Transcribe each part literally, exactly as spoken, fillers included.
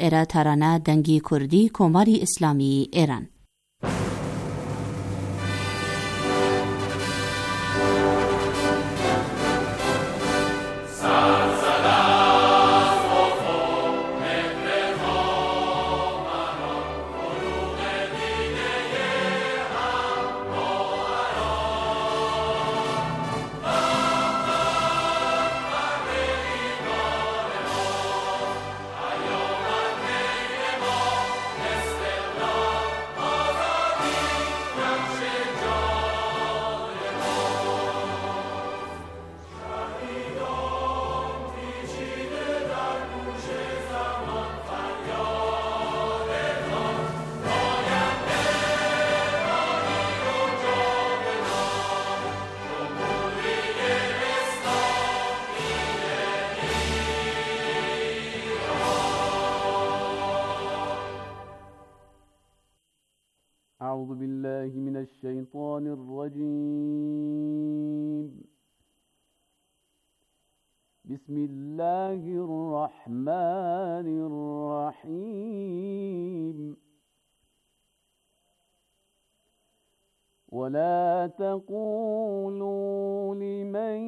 ایرا ترانه دنگی کردی کماری اسلامی ایران. أعوذ بالله من الشيطان الرجيم. بسم الله الرحمن الرحيم. ولا تقولوا لمن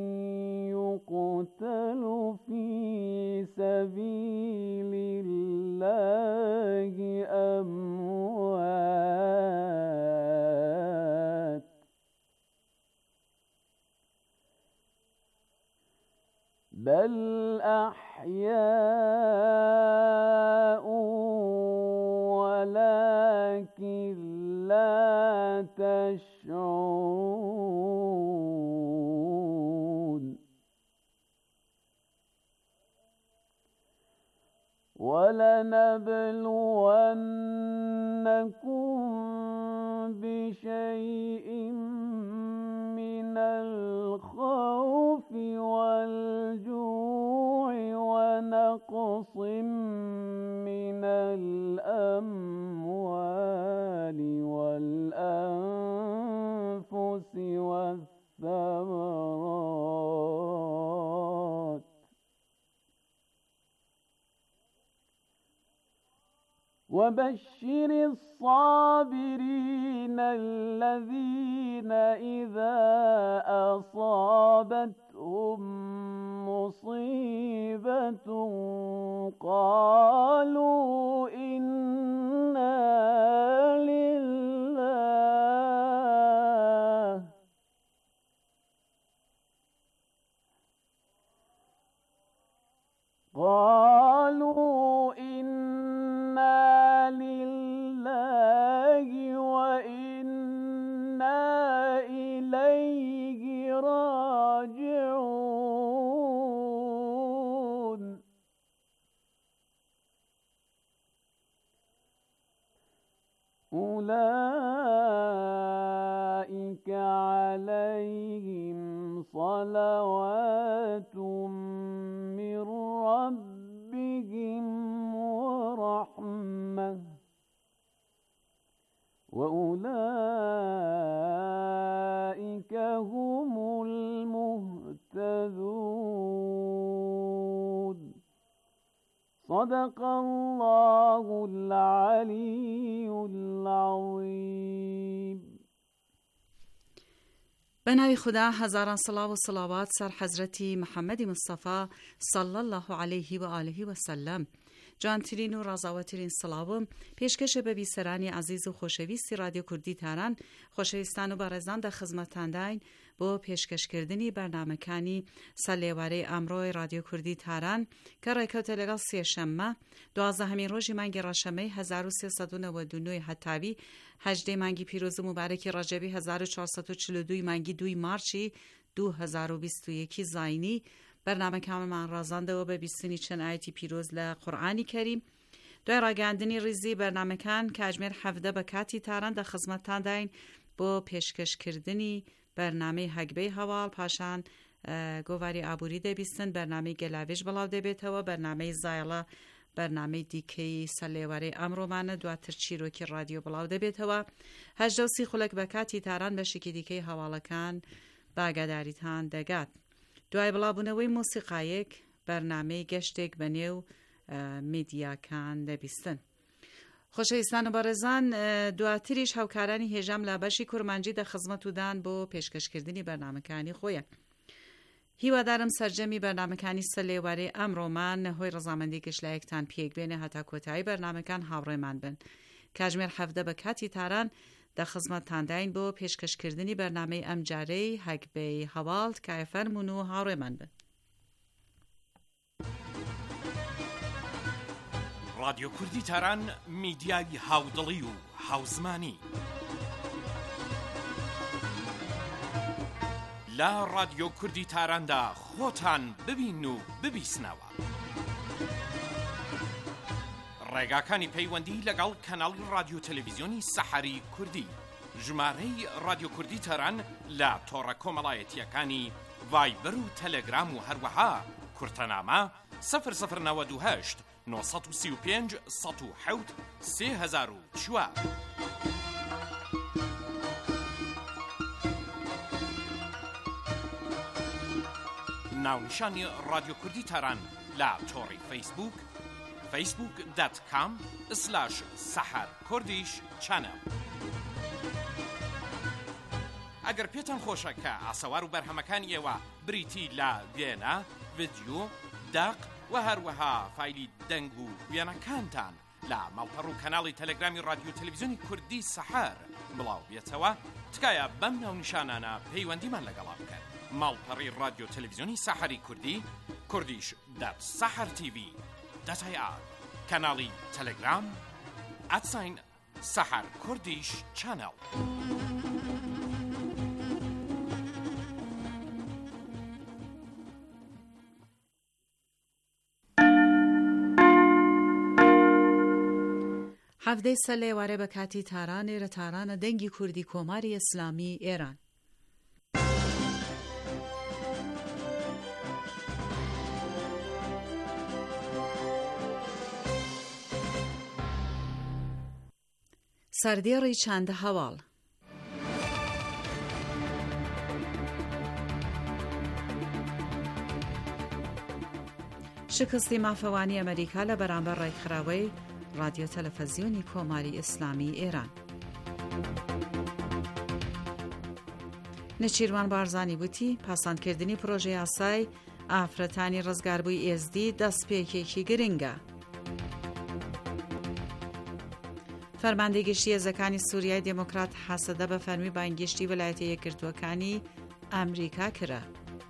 يقتل في سبيل الله أموات بل أحياء ولكن لا تشعرون. ولنبلونكم بشيء من الخوف والجوع ونقص من الأموال والأنفس والثمرات وبشر الصابرين الذين إذا أصابتهم مصيبة قالوا إنا لله قالوا إنا لله وإنا إليه راجعون. أولئك عليهم صلوات من ربهم ورحمة وأولئك هم المهتدون. صدق الله العلي العظيم. به نام خدا، هزاران صلوات و صلوات سر حضرت محمد مصطفی صلی الله علیه و آله و سلم. جانترین و رضاوترین سلاوم پیشکش به بیسرانی عزیز و خوشویستی رادیو کردی تهران خوشویستان و بارزان در خدمتتان داین با پیشکش کردنی برنامه‌کانی سالیواره امروز رادیو کردی تهران که رکوت لگال سی شنبه دوازدهمین روز مانگ راشمه هزار و سیصد و نود و نه هتاوی هجده مانگی پیروز مبارک رجبی هزار و چهارصد و چهل و دو مانگی دوی مارچی دو هزار و بیست و یک زاینی برنامه کامل من رازانده و به بیستنی چند آیتی پیروز لقرآنی کریم. دوی راگندنی ریزی برنامه کن که اجمیر هفته بکاتی تاران در خدمتتان داین با پیشکش کردنی برنامه حقبه حوال پاشان گواری عبوری ده بیستن برنامه گلاویج بلاو ده بیت و برنامه زایلا برنامه دیکی سلیواره امرو من دواتر چیرو که رادیو بلاو ده بیت و هجده سی خلق بکاتی تاران بشکی دیکی حوالکان باگداریتان دگات. دوای بلابونەوەی مۆسیقایەک بەرنامەی گەشتێک بەنێو میدیاکان دەبیستن. خۆشەویستان و بەڕێزان، دواتریش هاوکارانی هێژام لە بەشی کورمانجی دەخزمەتودان بۆ پێشکەشکردنی بەرنامەکانی خۆیان. هیوادارم سەرجەمی بەرنامەکانی سەلێوارەی ئەمڕۆمان هۆی ڕەزامەندی گەشتلایەکتان پێکبێنێ هەتا کۆتایی بەرنامەکان هاوڕێمان بن. کاتژمێر حەڤدە بە کاتی تاران دەخزمەتتانداین بۆ پێشکەشکردنی بەرنامەی ئەم جارەی هەگبەی هەواڵت کایە فەرمون و هاوڕێمان بن. رادیۆ کوردی تاران میدیای هاودڵی و هاوزمانی لە رادیۆ کوردی تاراندا خۆتان ببین و ببیسنەوە. ڕێگاکانی پەیوەندی لەگەڵ کەناڵی رادیۆ تەلەڤیزیۆنی سەحەری کوردی، ژمارەی رادیۆ کوردی تاران لە تۆڕە کۆمەڵایەتیەکانی ڤایبەر و تەلەگرام و هەروەها کورتەنامە سەفر سەفر نەوەد و هەشت نۆ سەد و سی و پێنج سەد و حەوت سێ هەزار و چوار. ناونیشانی رادیۆ کوردی تاران لە تۆڕی فەیسبوک فەیسبوک دات کام سلاش سەحەر کوردیش چەنەڵ. ئەگەر پێتان خۆشە کە ئاسەوار و بەرهەمەکانی ئێوە بریتی لە وێنە، ڤیدیۆ، داق و هەروەها فایلی دەنگ و وێنەکانتان لە ماڵپەڕ و کەناڵی تەلەگرامی رادیۆ تەلەڤیزیۆنی کوردی سەحەر بڵاو بێتەوە، تکایە بەم ناونیشانانە پەیوەندیمان لەگەڵا بکەن. ماڵپەڕی رادیۆ تەلەڤیزیۆنی سەحەری کوردی، کوردیش دات سەحەر تیڤی دات ئای ئار، کەناڵی تەلەگرام ئەتساین سەحەر کوردیش چەنەڵ. هەفتەی سەلێوارە بە کاتی تارانێ لە تارانە دەنگی کوردی کۆماری ئیسلامی ئێران. سەردێڕی چاندە هەواڵ. شکستی مافەوانی ئەمریکا لە بەرامبەر ڕێکخراوەی رادیۆ تەلەڤیزیۆنی کۆماری ئیسلامی ئێران. نەچیروان بارزانی وتی پاساندکردنی پرۆژەی یاسای ئافرەتانی ڕزگاربووی ئێزدی دەستپێکێکی گرنگە. فەرماندەی گشتی هێزەکانی سووریای دموکرات حەسەدە بە فەرمی بانگشتی ویلایەتە یەکگرتووەکانی ئەمریکا کرا.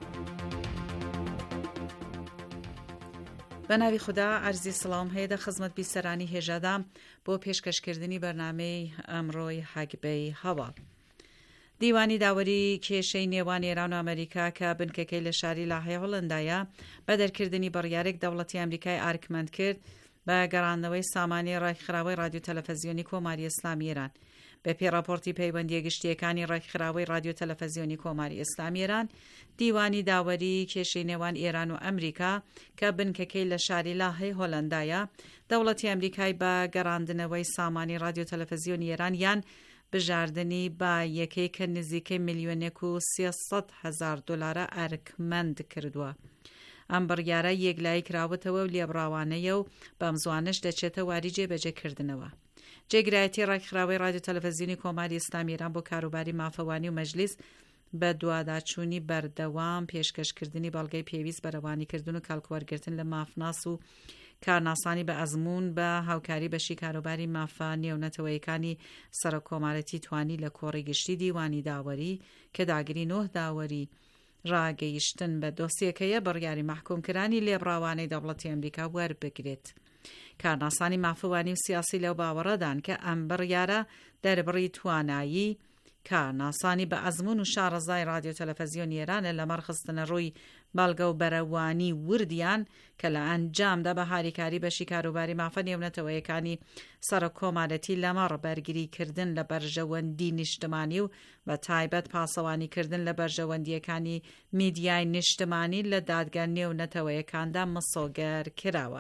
بە ناوی خوددا عەرزی سڵام هەیە دە خزمەت بیسەرانی هێژەدام بۆ پێشکەشکردنی بەرنامەی ئەمڕۆی هەگبەی هەواڵ. دیوانی داوەری کێشەی نێوان ئێران و ئەمریکا کە بنکەکەی لە شاری لاهەیە هۆڵندایە بە دەرکردنی بڕیارێک دەوڵەتی ئەمریکای ئارکمەند کرد بە گەڕاندنەوەی سامانی ڕێکخراوەی رادیۆ تەلەڤیزیۆنی کۆماری ئیسلامی ئێران. بە پێڕاپۆرتی پەیوەندیە گشتیەکانی ڕێکخراوەی رادیۆ تەلەڤیزیۆنی کۆماری ئیسلامی ئێران، دیوانی داوەری کێشەی نێوان ئێران و ئەمریکا کە بنکەکەی لە شاری لاهەی هۆڵندایە دەوڵەتی ئەمریکای بە گەڕاندنەوەی سامانی رادیۆ تەلەڤیزیۆنی ئێران یان بژاردننی با یەکەی کە نزیکەی میلیۆنێک و سێسەد هەزار دۆلارە ئەرکمەند کردووە. ئەم بڕیارە یەکلایی کراوەتەوە و لێبڕاوانەیە و بەم زوانش دەچێتە واری جێبەجێکردنەوە. جێگرایەتی ڕێکخراوەی رادیۆ تەلەڤیزیۆنی کۆماری ئیسلامی ئێران بۆ کاروباری مافەوانی و مەجلیس بە دواداچوونی بەردەوام پێشکەشکردنی بەڵگەی پێویست بەرەوانیکردن و کاڵکوەرگرتن لە مافناس و کارناسانی بە ئەزمون بە هاوکاری بەشی کاروباری مافە نێونەتەوەیەکانی سەرۆکۆمارەتی توانی لە کۆڕی گشتی دیوانی داوەری کە داگیری نۆ داوەری ڕاگەیشتن بە دۆسیەکەیە بڕیاری محکومکردنی لێبڕاوانەی دەوڵەتی ئەمریکا وەربگرێت. کارناسانی مافەوانی و سیاسی لەو باوەڕەدان کە ئەم بڕیارە دەربڕی توانایی کارناسانی بە ئەزمون و شارەزای رادیۆ تەلەڤیزیۆنی ئێرانە لە مەرخستنە ڕووی بەڵگە و بەرەوانی وردیان کە لە ئەنجامدا بە هاریکاری بەشی کاروباری مافە نێونەتەوەیەکانی سەرۆکۆمارەتی لەمەڕ بەرگریکردن لە بەرژەوەندی نیشتمانی و بە تایبەت پاسەوانیکردن لە بەرژەوەندیەکانی میدیای نیشتمانی لە دادگا نێونەتەوەیەکاندا مسۆگەر کراوە.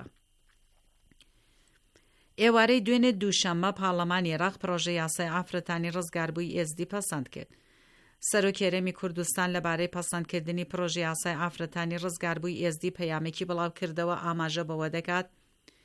ئێوارەی دوێنێ دووشەممە پاڵەمانی عێراق پرۆژەی یاسای ئافرەتانی ڕزگاربووی ئێزدی پەسەند کرد. سەرۆکی هەرێمی کوردستان لەبارەی پەسەندکردنی پرۆژەی یاسای ئافرەتانی ڕزگاربووی ئێزدی پەیامێکی بڵاو کردەوە ئاماژە بەوە دەکات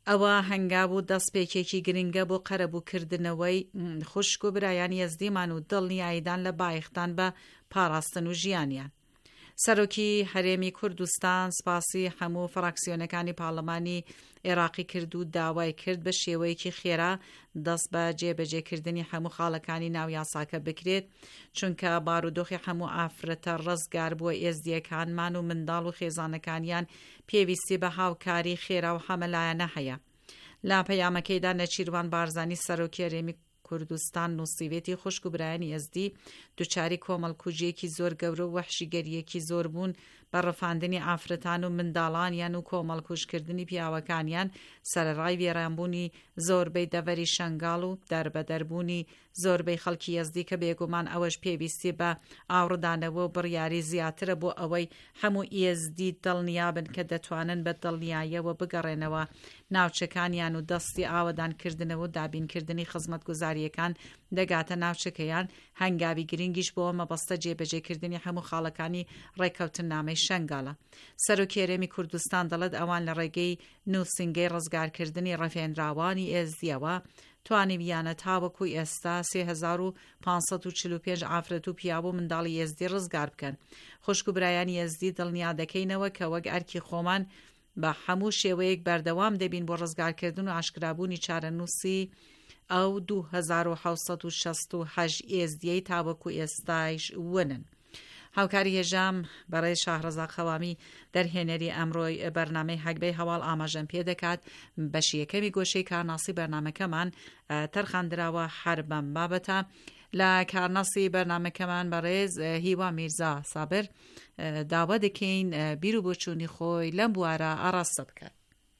ئەوە هەنگاو و دەستپێکێکی گرنگە بۆ قەرەبووکردنەوەی خوشک و برایان یەزدیمان و دڵنیاییدان لە بایختان بە پاراستن و ژیانیان. سەرۆکی هەرێمی کوردستان سپاسی هەموو فراکسیۆنەکانی پاڵەمانی عێراقی کرد و داوای کرد بە شێوەیەکی خێرا دەست بە جێبەجێکردنی هەموو خاڵەکانی ناو یاساکە بکرێت، چونکە بارودۆخی هەموو ئافرەتە ڕزگار بووە ئێزدیەکانمان و منداڵ و خێزانەکانیان پێویستی بە هاوکاری خێرا و هەمەلایەنە هەیە. لا پەیامەکەیدا نەچیروان بارزانی سەرۆکی هەرێمی کوردستان نووسیوێتی خوشک و برایانی ئێزدی دووچاری کۆمەڵکوژیەکی زۆر گەورە و وەحشیگەریەکی زۆر بوون بە ڕەفاندنی ئافرەتان و منداڵانیان و کۆمەڵکوژکردنی پیاوەکانیان سەرڕای وێرانبوونی زۆربەی دەڤەری شەنگاڵ و دەربەدەربوونی زۆربەی خەڵکی ئێزدی کە بێگومان ئەوەش پێویستی بە ئاوڕدانەوە و بڕیاری زیاترە بۆ ئەوەی هەموو ئێزدی دڵنیابن کە دەتوانن بە دڵنیاییەوە بگەڕێنەوە ناوچەکانیان و دەستی ئاوەدانکردنەوە و دابینکردنی خزمەتگوزاریەکان دەگاتە ناوچەکەیان. هەنگاوی گرنگیش بۆ مەبەستە جێبەجێکردنی هەموو خاڵەکانی ڕێکەوتن نامەی شەنگاڵە. سەرۆکی هەرێمی کوردستان دەڵێت ئەوان لە ڕێگەی نووسنگەی ڕزگارکردنی ڕەفێنراوانی ئێزدیەوە توانیویانە تاوەکوی ئێستا سێ هەزار و پانسەد و چل و پێنج ئافرەت و پیاو و منداڵی ئێزدی ڕزگار بکەن. خوشک و برایانی ئێزدی دڵنیا دەکەینەوە کە وەک ئەرکی خۆمان بە هەموو شێوەیەک بەردەوام دەبین بۆ ڕزگارکردن و ئاشکرابوونی چارەنووسی ئەو دوو هەزار و حەوت و شەست و هەشت ئێزدیەی تاوەکو ئێستایش ونن. هاوکاری هێژام بەڕێز شاهڕەزا خەوامی دەرهێنەری ئەمڕۆی بەرنامەی هەگبەی هەواڵ ئاماژەم پێ دەکات. بەشی یەکەمی گۆشەی کارناسی بەرنامەکەمان تەرخاندراوە هەر بەم بابەتە. لە کارناسی بەرنامەکەمان بەڕێز هیوا میرزا سابر داوا دەکەین بیر و بۆچوونی خۆی لەم بوارە ئاڕاستە بکات.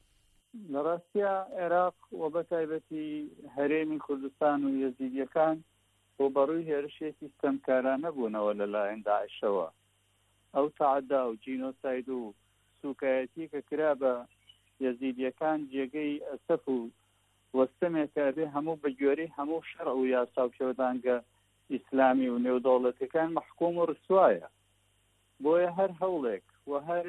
لە ڕاستیە عێراق و بە تایبەتی هەرێمی کوردستان و یەزیدیەکان بۆ بەڕووی هێرشێکی ستەمکارانە بوونەوە لەلایەن داعشەوە. ئەو تەعەدا و جینۆساید و سوکایەتی کە کرا بە یەزیدیەکان جێگەی ئەسەف و وەستەمێکە بێ هەموو بە گوێرەی هەموو شەرع و یاسا و پێوەدانگە ئیسلامی و نێودەوڵەتەکان مەحکوم و ڕسوایە. بۆیە هەر هەوڵێک و هەر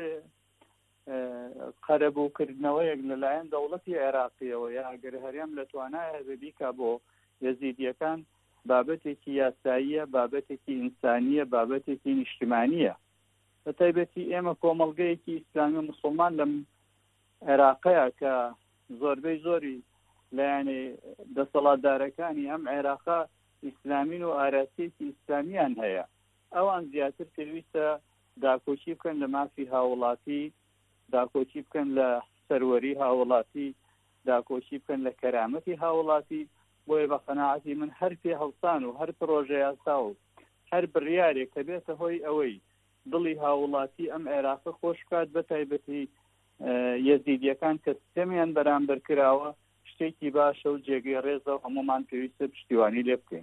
قەرەبووکردنەوەیەک لەلایەن دەوڵەتی عێراقیەوە یا ئەگەر هەرێم لە توانایە ببیکە بۆ یەزیدیەکان بابەتێکی یاساییە، بابەتێکی ئینسانیە، بابەتێکی نیشتیمانیە. بە تایبەتی ئێمە کۆمەڵگەیەکی ئیسلامی و موسڵمان لەم عێراقەیە کە زۆربەی زۆری لایەنێ دەسەڵاتدارەکانی ئەم عێراقا ئیسلامین و ئاراسیەکی ئیسلامیان هەیە. ئەوان زیاتر پێویستە داکۆچی بکەن لە مافی هاوڵاتی، داکۆچی بکەن لە سەروەری هاوڵاتی، داکۆچی بکەن لە کەرامەتی هاوڵاتی. بۆیە بە قەناعەتی من هەر پێ هەڵسان و هەر پرۆژە یاسا و هەر بڕیارێک کە بێتە هۆی ئەوەی دڵی هاوڵاتی ئەم عێراقە خۆش بکات بە تایبەتی یەزیدیەکان کە سیستەمیان بەرامبەر کراوە شتێکی باشە و جێگەی ڕێزە و هەمومان پێویستە پشتیوانی لێ بکەین.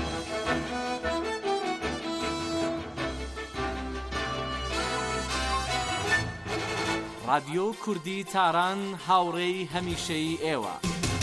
رادیۆ کوردی تاران هاوڕێی هەمیشەی ئێوە.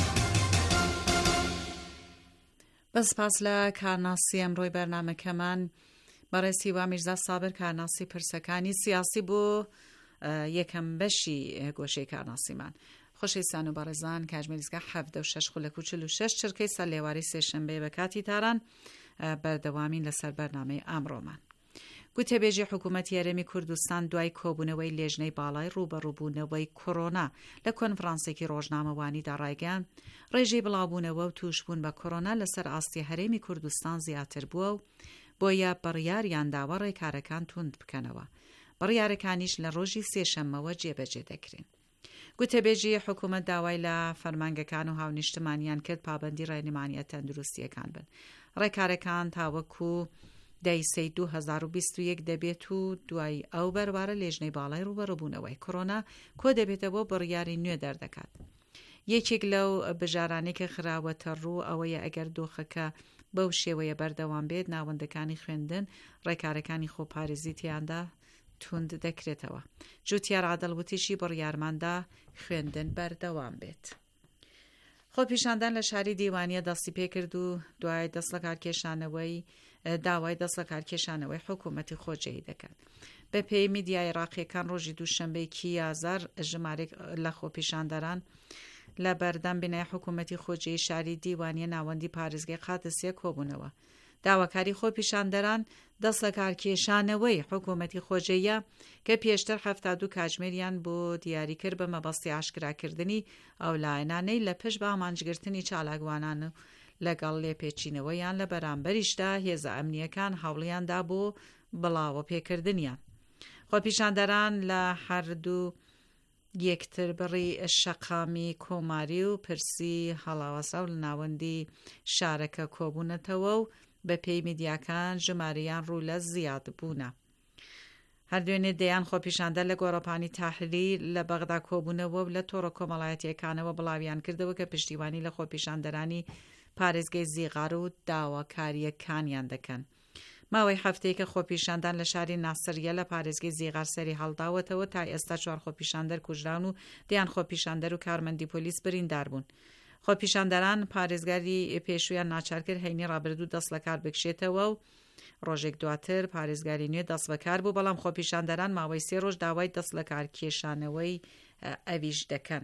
بەسپاس لە کارناسی ئەمڕۆی بەرنامەکەمان بەڕێز هیوا میرزا سابر کارناسی پرسەکانی سیاسی بۆ یەکەم بەشی گۆشەی کارناسیمان. خۆشەویستان و بەڕێزان کاتژمێریزگا حەڤدە و شەش خولەک و چل و شەش چرکەی سەرلێواری سێشەمبەی بە کاتی تاران بەردەوامین لەسەر بەرنامەی ئەمڕۆمان. گوتێبێژی حکوومەتی هەرێمی کوردستان دوای کۆبوونەوەی لێژنەی باڵای ڕوبەڕووبوونەوەی کۆرۆنا لە کۆنفرانسێکی ڕۆژنامەوانیدا ڕایگەیاند ڕێژەی بڵاوبوونەوە و توشبوون بە کۆرۆنا لەسەر ئاستی هەرێمی کوردستان زیاتر بووە و بۆیە بڕیاریان داوە ڕێکارەکان توند بکەنەوە. بڕیارەکانیش لە ڕۆژی سێشەممەوە جێبەجێ دەکرێن. گوتێبێژی حکوومەت داوای لە فەرمانگەکان و هاونیشتمانیان کرد پابەندی ڕێنمانیە تەندروستیەکان بن. ڕێکارەکان تاوەکو دەیسەی دوو هەزار و بیست و یەک دەبێت و دوای ئەو بەربارە لێژنەی باڵای ڕوبەڕووبوونەوەی کۆرۆنا کۆ دەبێتەوە بڕیاری نوێ دەردەکات. یەکێک لەو بژارانێکە خراوەتە ڕوو ئەوەیە ئەگەر دۆخەکە بەو شێوەیە بەردەوام بێت ناوەندەکانی خوێندن ڕێکارەکانی خۆپارێزی تیاندا توند دەکرێتەوە. جوتیار عادڵوتیشی بڕیارماندا خوێندن بەردەوام بێت. خۆپیشاندان لە شاری دیوانیە دەستی پێ کرد و دوای دەست لە کارکێشانەوەی داوای دەست لە کارکێشانەوەی حکوومەتی خۆجێی دەکات. بە پێی میدیای عێراقیەکان ڕۆژی دووشەمبەیەکی ئازار ژمارێک لە خۆپیشاندەران لە بەردەم بنای حکوومەتی خۆجێی شاری دیوانیە ناوەندی پارێزگای قاتسیە کۆبوونەوە. داواکاری خۆپیشاندەران دەست لە کارکێشانەوەی حکوومەتی خۆجێیە کە پێشتر هەفتاد و دوو کاتژمێریان بۆ دیاری کرد بە مەبەستی ئاشکراکردنی ئەو لایەنانەی لە پشت بە ئامانجگرتنی چالاکوانان و لەگەڵ لێپێچینەوەیان لە بەرامبەریشدا هێزە ئەمنیەکان هەوڵیاندا بۆ بڵاوە پێکردنیان. خۆپیشاندەران لە هەردوو یەکتر بڕی شەقامی کۆماری و پرسی هەڵاوەسە و لە ناوەندی شارەکە کۆبوونەتەوە و بە پێی میدیاکان ژمارەیان ڕوو لە زیاد بوونە. هەردوێنێ دەیان خۆپیشاندە لە گۆڕەپانی تاحریر لە بەغدا کۆبوونەوە و لە تۆڕە کۆمەڵایەتیەکانەوە بڵاویان کردەوە کە پشتیوانی لە خۆپیشاندەرانی پارێزگای زیغار و داواکاریەکانیان دەکەن. ماوەی هەفتەیە کە خۆپیشاندان لە شاری ناسریە لە پارێزگای زیغار سەری هەڵداوەتەوە تا ئێستا چوار خۆپیشاندەر کوژران و دەیان خۆپیشاندەر و کارمەندی پۆلیس بریندار بوون. خۆپیشاندەران پارێزگاری پێشویان ناچار کرد هەینی ڕابردوو دەست لە کار بکشێتەوە و ڕۆژێک دواتر پارێزگاری نوێ دەست بەکار بوو، بەڵام خۆپیشاندەران ماوەی سێ ڕۆژ داوای دەست لە کار کێشانەوەی ئەویش دەکەن.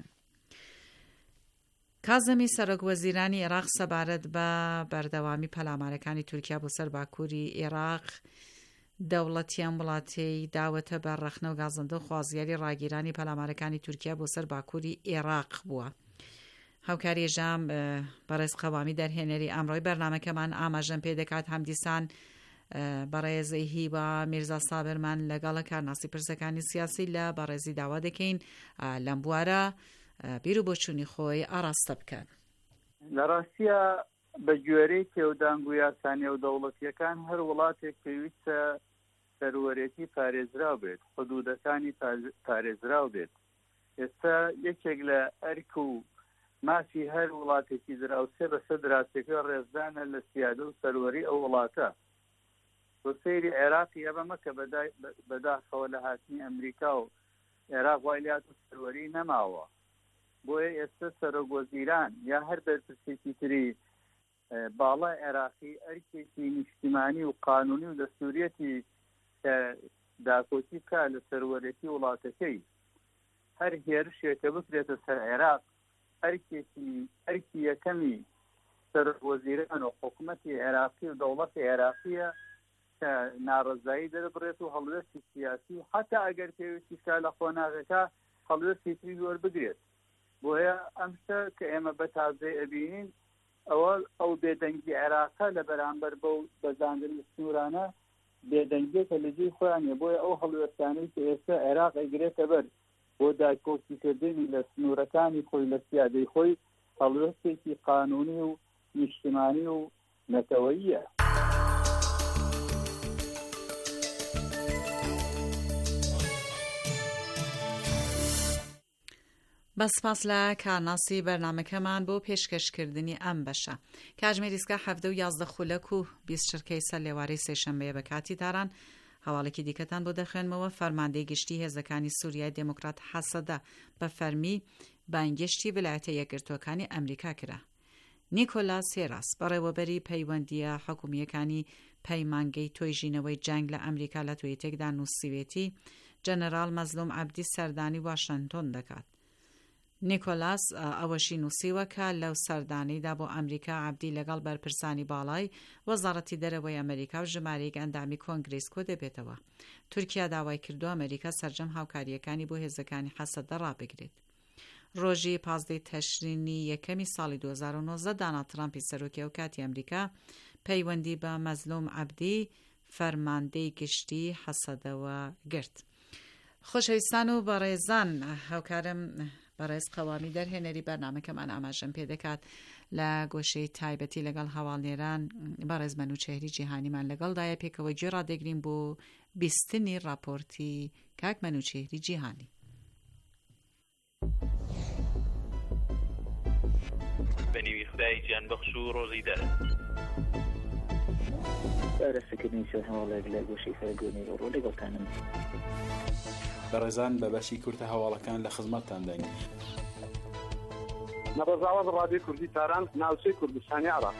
کازمی سەرۆکوەزیرانی عێراق سەبارەت بە بەردەوامی پەلامارەکانی تورکیا بۆ سەر باکووری عێراق دەوڵەتیان وڵاتی داوەتە بە ڕەخنە و گازەندە و خوازیاری ڕاگیرانی پەلامارەکانی تورکیا بۆ سەر باکووری عێراق بووە. هاوکاری ژام بەڕێز قەوامی دەرهێنەری ئەمڕۆی بەرنامەکەمان ئاماژەم پێ دەکات هەمدیسان بەڕێزەی هیوا میرزا سابرمان لەگەڵە کارناسی پرسەکانی سیاسی لە بەڕێزی داوا دەکەین لەم بوارە بیر و بۆچوونی خۆی ئاراستە بکەن. لە ڕاستیە بە گوێرەی تێودانگ و یاسانیە و دەوڵەتیەکان هەر وڵاتێک پێویستە سەروەرێتی پارێزراو بێت، حدودەکانی پارێزراو بێت. ئێستا یەکێک لە ئەرک و مافی هەر وڵاتێکی دراوسێ بەسەر دراستەکە ڕێزدانە لە سیادە و سەروەری ئەو وڵاتە. بۆ سەیری عێراقی ئەبە مەکە بەداخەوە لە هاتنی ئەمریکا و عێراق وای لات و سەروەری نەماوە. بۆیە ئێستا سەرۆکوەزیران یا هەر بەرپرسێکی تری باڵای عێراقی ئەرکێکی نیشتیمانی و قانونی و دەستوریەتی کە داکۆتی بکە لە سەروەرەتی وڵاتەکەی هەر هێرشێکە بکرێتە سەر عێراق ئەرکێکی ئەرکی یەکەمی سەرۆکوەزیران و حکوومەتی عێراقی و دەوڵەتی عێراقیە کە ناڕەزایی دەربڕێت و هەڵوێستی سیاسی و حتا ئەگەر پێویستی کا لە خۆناغەکە هەڵوێستی تری وەربگرێت. بۆیە ئەم شتە کە ئێمە بە تازەی ئەبینین ئەوە ئەو بێدەنگی عێراقە لە بەرامبەر بەو بەزاندن سنوورانە بێدەنگێکە لە جێی خۆیانە. بۆیە ئەو هەڵوێستانەی کە ئێستا عێراق ئەگرێتە بەر بۆ داکۆکیکردنی لە سنوورەکانی خۆی لە سیادەی خۆی هەڵوێستێکی قانونی و نیشتیمانی و نەتەوەییە. بەسپاس لە کارناسی بەرنامەکەمان بۆ پێشکەشکردنی ئەم بەشە. کاتژمێری ئێستا هەفتە و یازدە خولەک و بیست چرکەی سەر لێوارەی سێشەمبەیە بە کاتی تاران. هەواڵێکی دیکەتان بۆ دەخوێنمەوە. فەرماندەی گشتی هێزەکانی سووریای دموکرات حەسەدە بە فەرمی بانگشتی ویلایەتە یەکگرتووەکانی ئەمریکا کرا. نیکۆلاس هێراس بەڕێوەبەری پەیوەندیە حکوومیەکانی پەیمانگەی تۆیژینەوەی جەنگ لە ئەمریکا لە تویتێکدا نووسیوێتی جەنەرال مەزلوم عەبدی سەردانی واشنگتۆن دەکات. نیکۆلاس ئەوەشی نووسیوە کە لەو سەردانیدا بۆ ئەمریکا عەبدی لەگەڵ بەرپرسانی باڵای وەزارەتی دەرەوەی ئەمریکا و ژمارەیەک ئەندامی کۆنگرێس کۆ دەبێتەوە. تورکیا داوای کردو ئەمریکا سەرجەم هاوکاریەکانی بۆ هێزەکانی حەسەدە ڕابگرێت. ڕۆژی پازدەی تەشرینی یەکەمی ساڵی دوو هەزار و نۆزدە دانالد ترامپی سەرۆکی وڵاتی ئەمریکا پەیوەندی بە مەزلوم عەبدی فەرماندەی گشتی حەسەدەوە گرت. خۆشەویستان و بەڕێزان، هاوکارم بەڕێز قەوامی دەرهێنەری بەرنامەکەمان ئاماژەم پێ دەکات لە گۆشەی تایبەتی لەگەڵ هەواڵنێران بەڕێز مەنوچێری جیهانیمان لەگەڵدایە پێکەوە گوێ ڕادەگرین بۆ بیستنی راپۆرتی کاک مەنوچێری جیهانی. بەنیوی خدای گیان بەخش و ڕۆژی دەرە بەرەسەکردنی سەر هەواڵێک لە گۆشەی سەرگۆنی ڕۆ لەگەڵتانم. بەڕێزان بە بەشی کورتە هەواڵەکان لە خزمەتتان دەین. نەبەزاوەز ڕادیۆ کوردی تاران ناوچەی کوردستانی عێراق.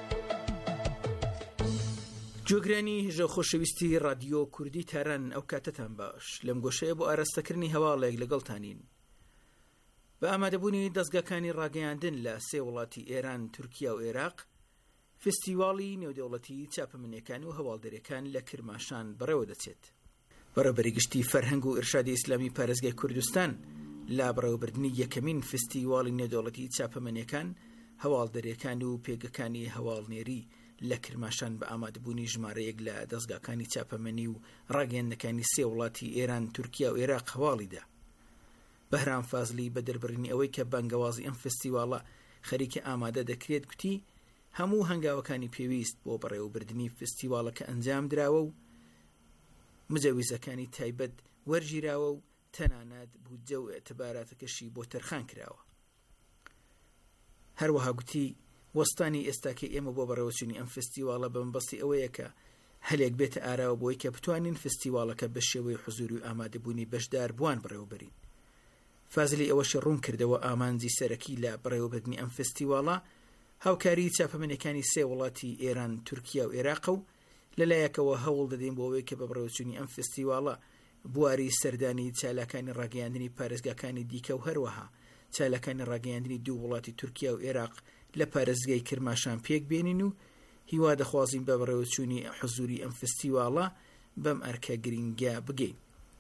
جۆگرانی هێژە خۆشەویستی ڕادیۆ کوردی تاران ئەو کاتتان باش لەم گۆشەیە بۆ ئاراستەکردنی هەواڵێک لەگەڵتانین. بە ئامادەبوونی دەستگاکانی ڕاگەیاندن لە سێ وڵاتی ئێران، تورکیا و عێراق، فستیواڵی نێودەوڵەتی چاپەمەنیەکان و هەواڵدەرەکان لە کرماشان بەڕێوە دەچێت. بەڕێوەبەری گشتی فەرهەنگ و ئیرشادی ئیسلامی پارێزگای کوردستان لە بەڕێوەبردننی یەکەمین فستیواڵی نێودەوڵەتی چاپەمەنیەکان، هەواڵدەرەکان و پێگەکانی هەواڵنێری لە کرماشان بە ئامادەبوونی ژمارەیەک لە دەستگاکانی چاپەمەنی و ڕاگەیاندنەکانی سێ وڵاتی ئێران، تورکیا و عێراق هەواڵیدا. بەهرام فازلی بە دەربڕینی ئەوەی کە بانگەوازی ئەم فستیواڵە خەریکە ئامادە دەکرێت گوتی هەموو هەنگاوەکانی پێویست بۆ بەڕێوەبردننی فستیواڵەکە ئەنجام دراوە و مجەویزەکانی تایبەت وەرگیراوە و تەنانەت بودجە و ئێتباراتەکەشی بۆ تەرخان کراوە. هەروەها گوتی وەستانی ئێستاکەی ئێمە بۆ بەڕێوەچوونی ئەم فستیواڵە بەمبەستی ئەوەیە کە هەلێک بێتە ئاراوە بۆی کە بتوانین فستیواڵەکە بە شێوەی حوزور و ئامادەبوونی بەشدار بوان بڕێوەبەرین. فازلی ئەوەش ڕوون کردەوە ئامانجی سەرەکی لە بەڕێوەبردننی ئەم فستیواڵە هاوکاری چاپەمەنیەکانی سێ وڵاتی ئێران، تورکیا و عێراق و لەلایەکەوە هەوڵ دەدەین بۆ ئەوەی کە بە بەڕێوەچوونی ئەم فستیواڵە بواری سەردانی چالاکانی ڕاگەیاندنی پارێزگاکانی دیکە و هەروەها چالاکانی ڕاگەیاندنی دوو وڵاتی تورکیا و عێراق لە پارێزگای کرماشان پێک بێنین و هیوا دەخوازین بە بەڕێوەچوونی حوزوری ئەم فستیواڵە بەم ئەرکە گرنگە بگەین.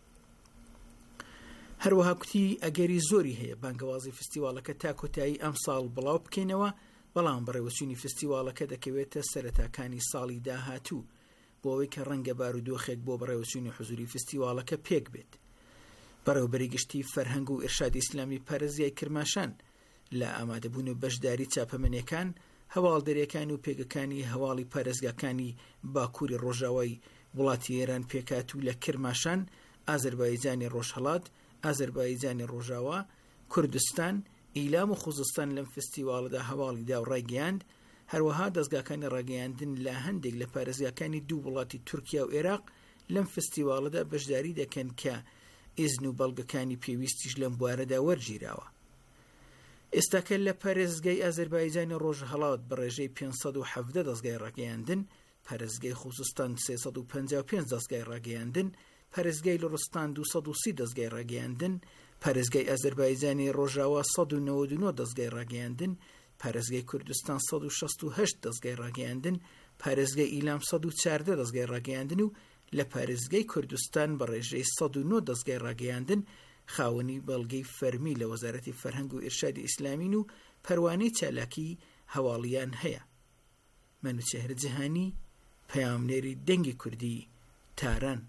هەروەها کوتی ئەگەری زۆری هەیە بانگەوازی فستیواڵەکە تا کۆتایی ئەم ساڵ بڵاو بکەینەوە، بەڵام بەڕێوەچوونی فستیواڵەکە دەکەوێتە سەرەتاکانی ساڵی داهاتوو بۆ ئەوەی کە ڕەنگە بارودۆخێک بۆ بەڕێوەچوونی حوزوری فستیواڵەکە پێک بێت. بەڕێوەبەری گشتی فەرهەنگ و ئیرشادی ئیسلامی پارێزگای کرماشان لە ئامادەبوون و بەشداری چاپەمەنیەکان، هەواڵدەرەکان و پێگەکانی هەواڵی پارێزگاکانی باکووری ڕۆژاوای وڵاتی ئێران پێکات و لە کرماشان، ئازەربایجانی ڕۆژهەڵات، ئازەربایجانی ڕۆژاوا، کوردستان، ئیلام و خوزستان لەم فستیواڵەدا هەواڵیدا و ڕاگەیاند. هەروەها دەستگاکانی ڕاگەیاندن لە هەندێک لە پارێزگاکانی دوو وڵاتی تورکیا و عێراق لەم فستیواڵەدا بەشداری دەکەن کە ئیزن و بەڵگەکانی پێویستیش لەم بوارەدا وەرگیراوە. ئێستاکە لە پارێزگای ئازەربایجانی ڕۆژهەڵات بە ڕێژەی پێنج سەد و حەڤدە دەستگای ڕاگەیاندن، پارێزگای خوزستان سێ سەد و پەنجا و پێنج دەستگای ڕاگەیاندن، پارێزگای لوڕستان دوو سەد و سی دەستگای ڕاگەیاندن، پارێزگای ئازەربایجانی ڕۆژاوا سەد و نەوەد و نۆ دەستگای ڕاگەیاندن، پارێزگای کوردستان سەد و شەست و هەشت دەستگای ڕاگەیاندن، پارێزگای ئیلام سەد و چاردە دەستگای ڕاگەیاندن و لە پارێزگای کوردستان بە ڕێژەی سەد و نۆ دەستگای ڕاگەیاندن خاوەنی بەڵگەی فەرمی لە وەزارەتی فەرهەنگ و ئیرشادی ئیسلامین و پەروانەی چالاکی هەواڵیان هەیە. منوچێهر جیهانی، پەیامنێری دەنگی کوردی، تاران.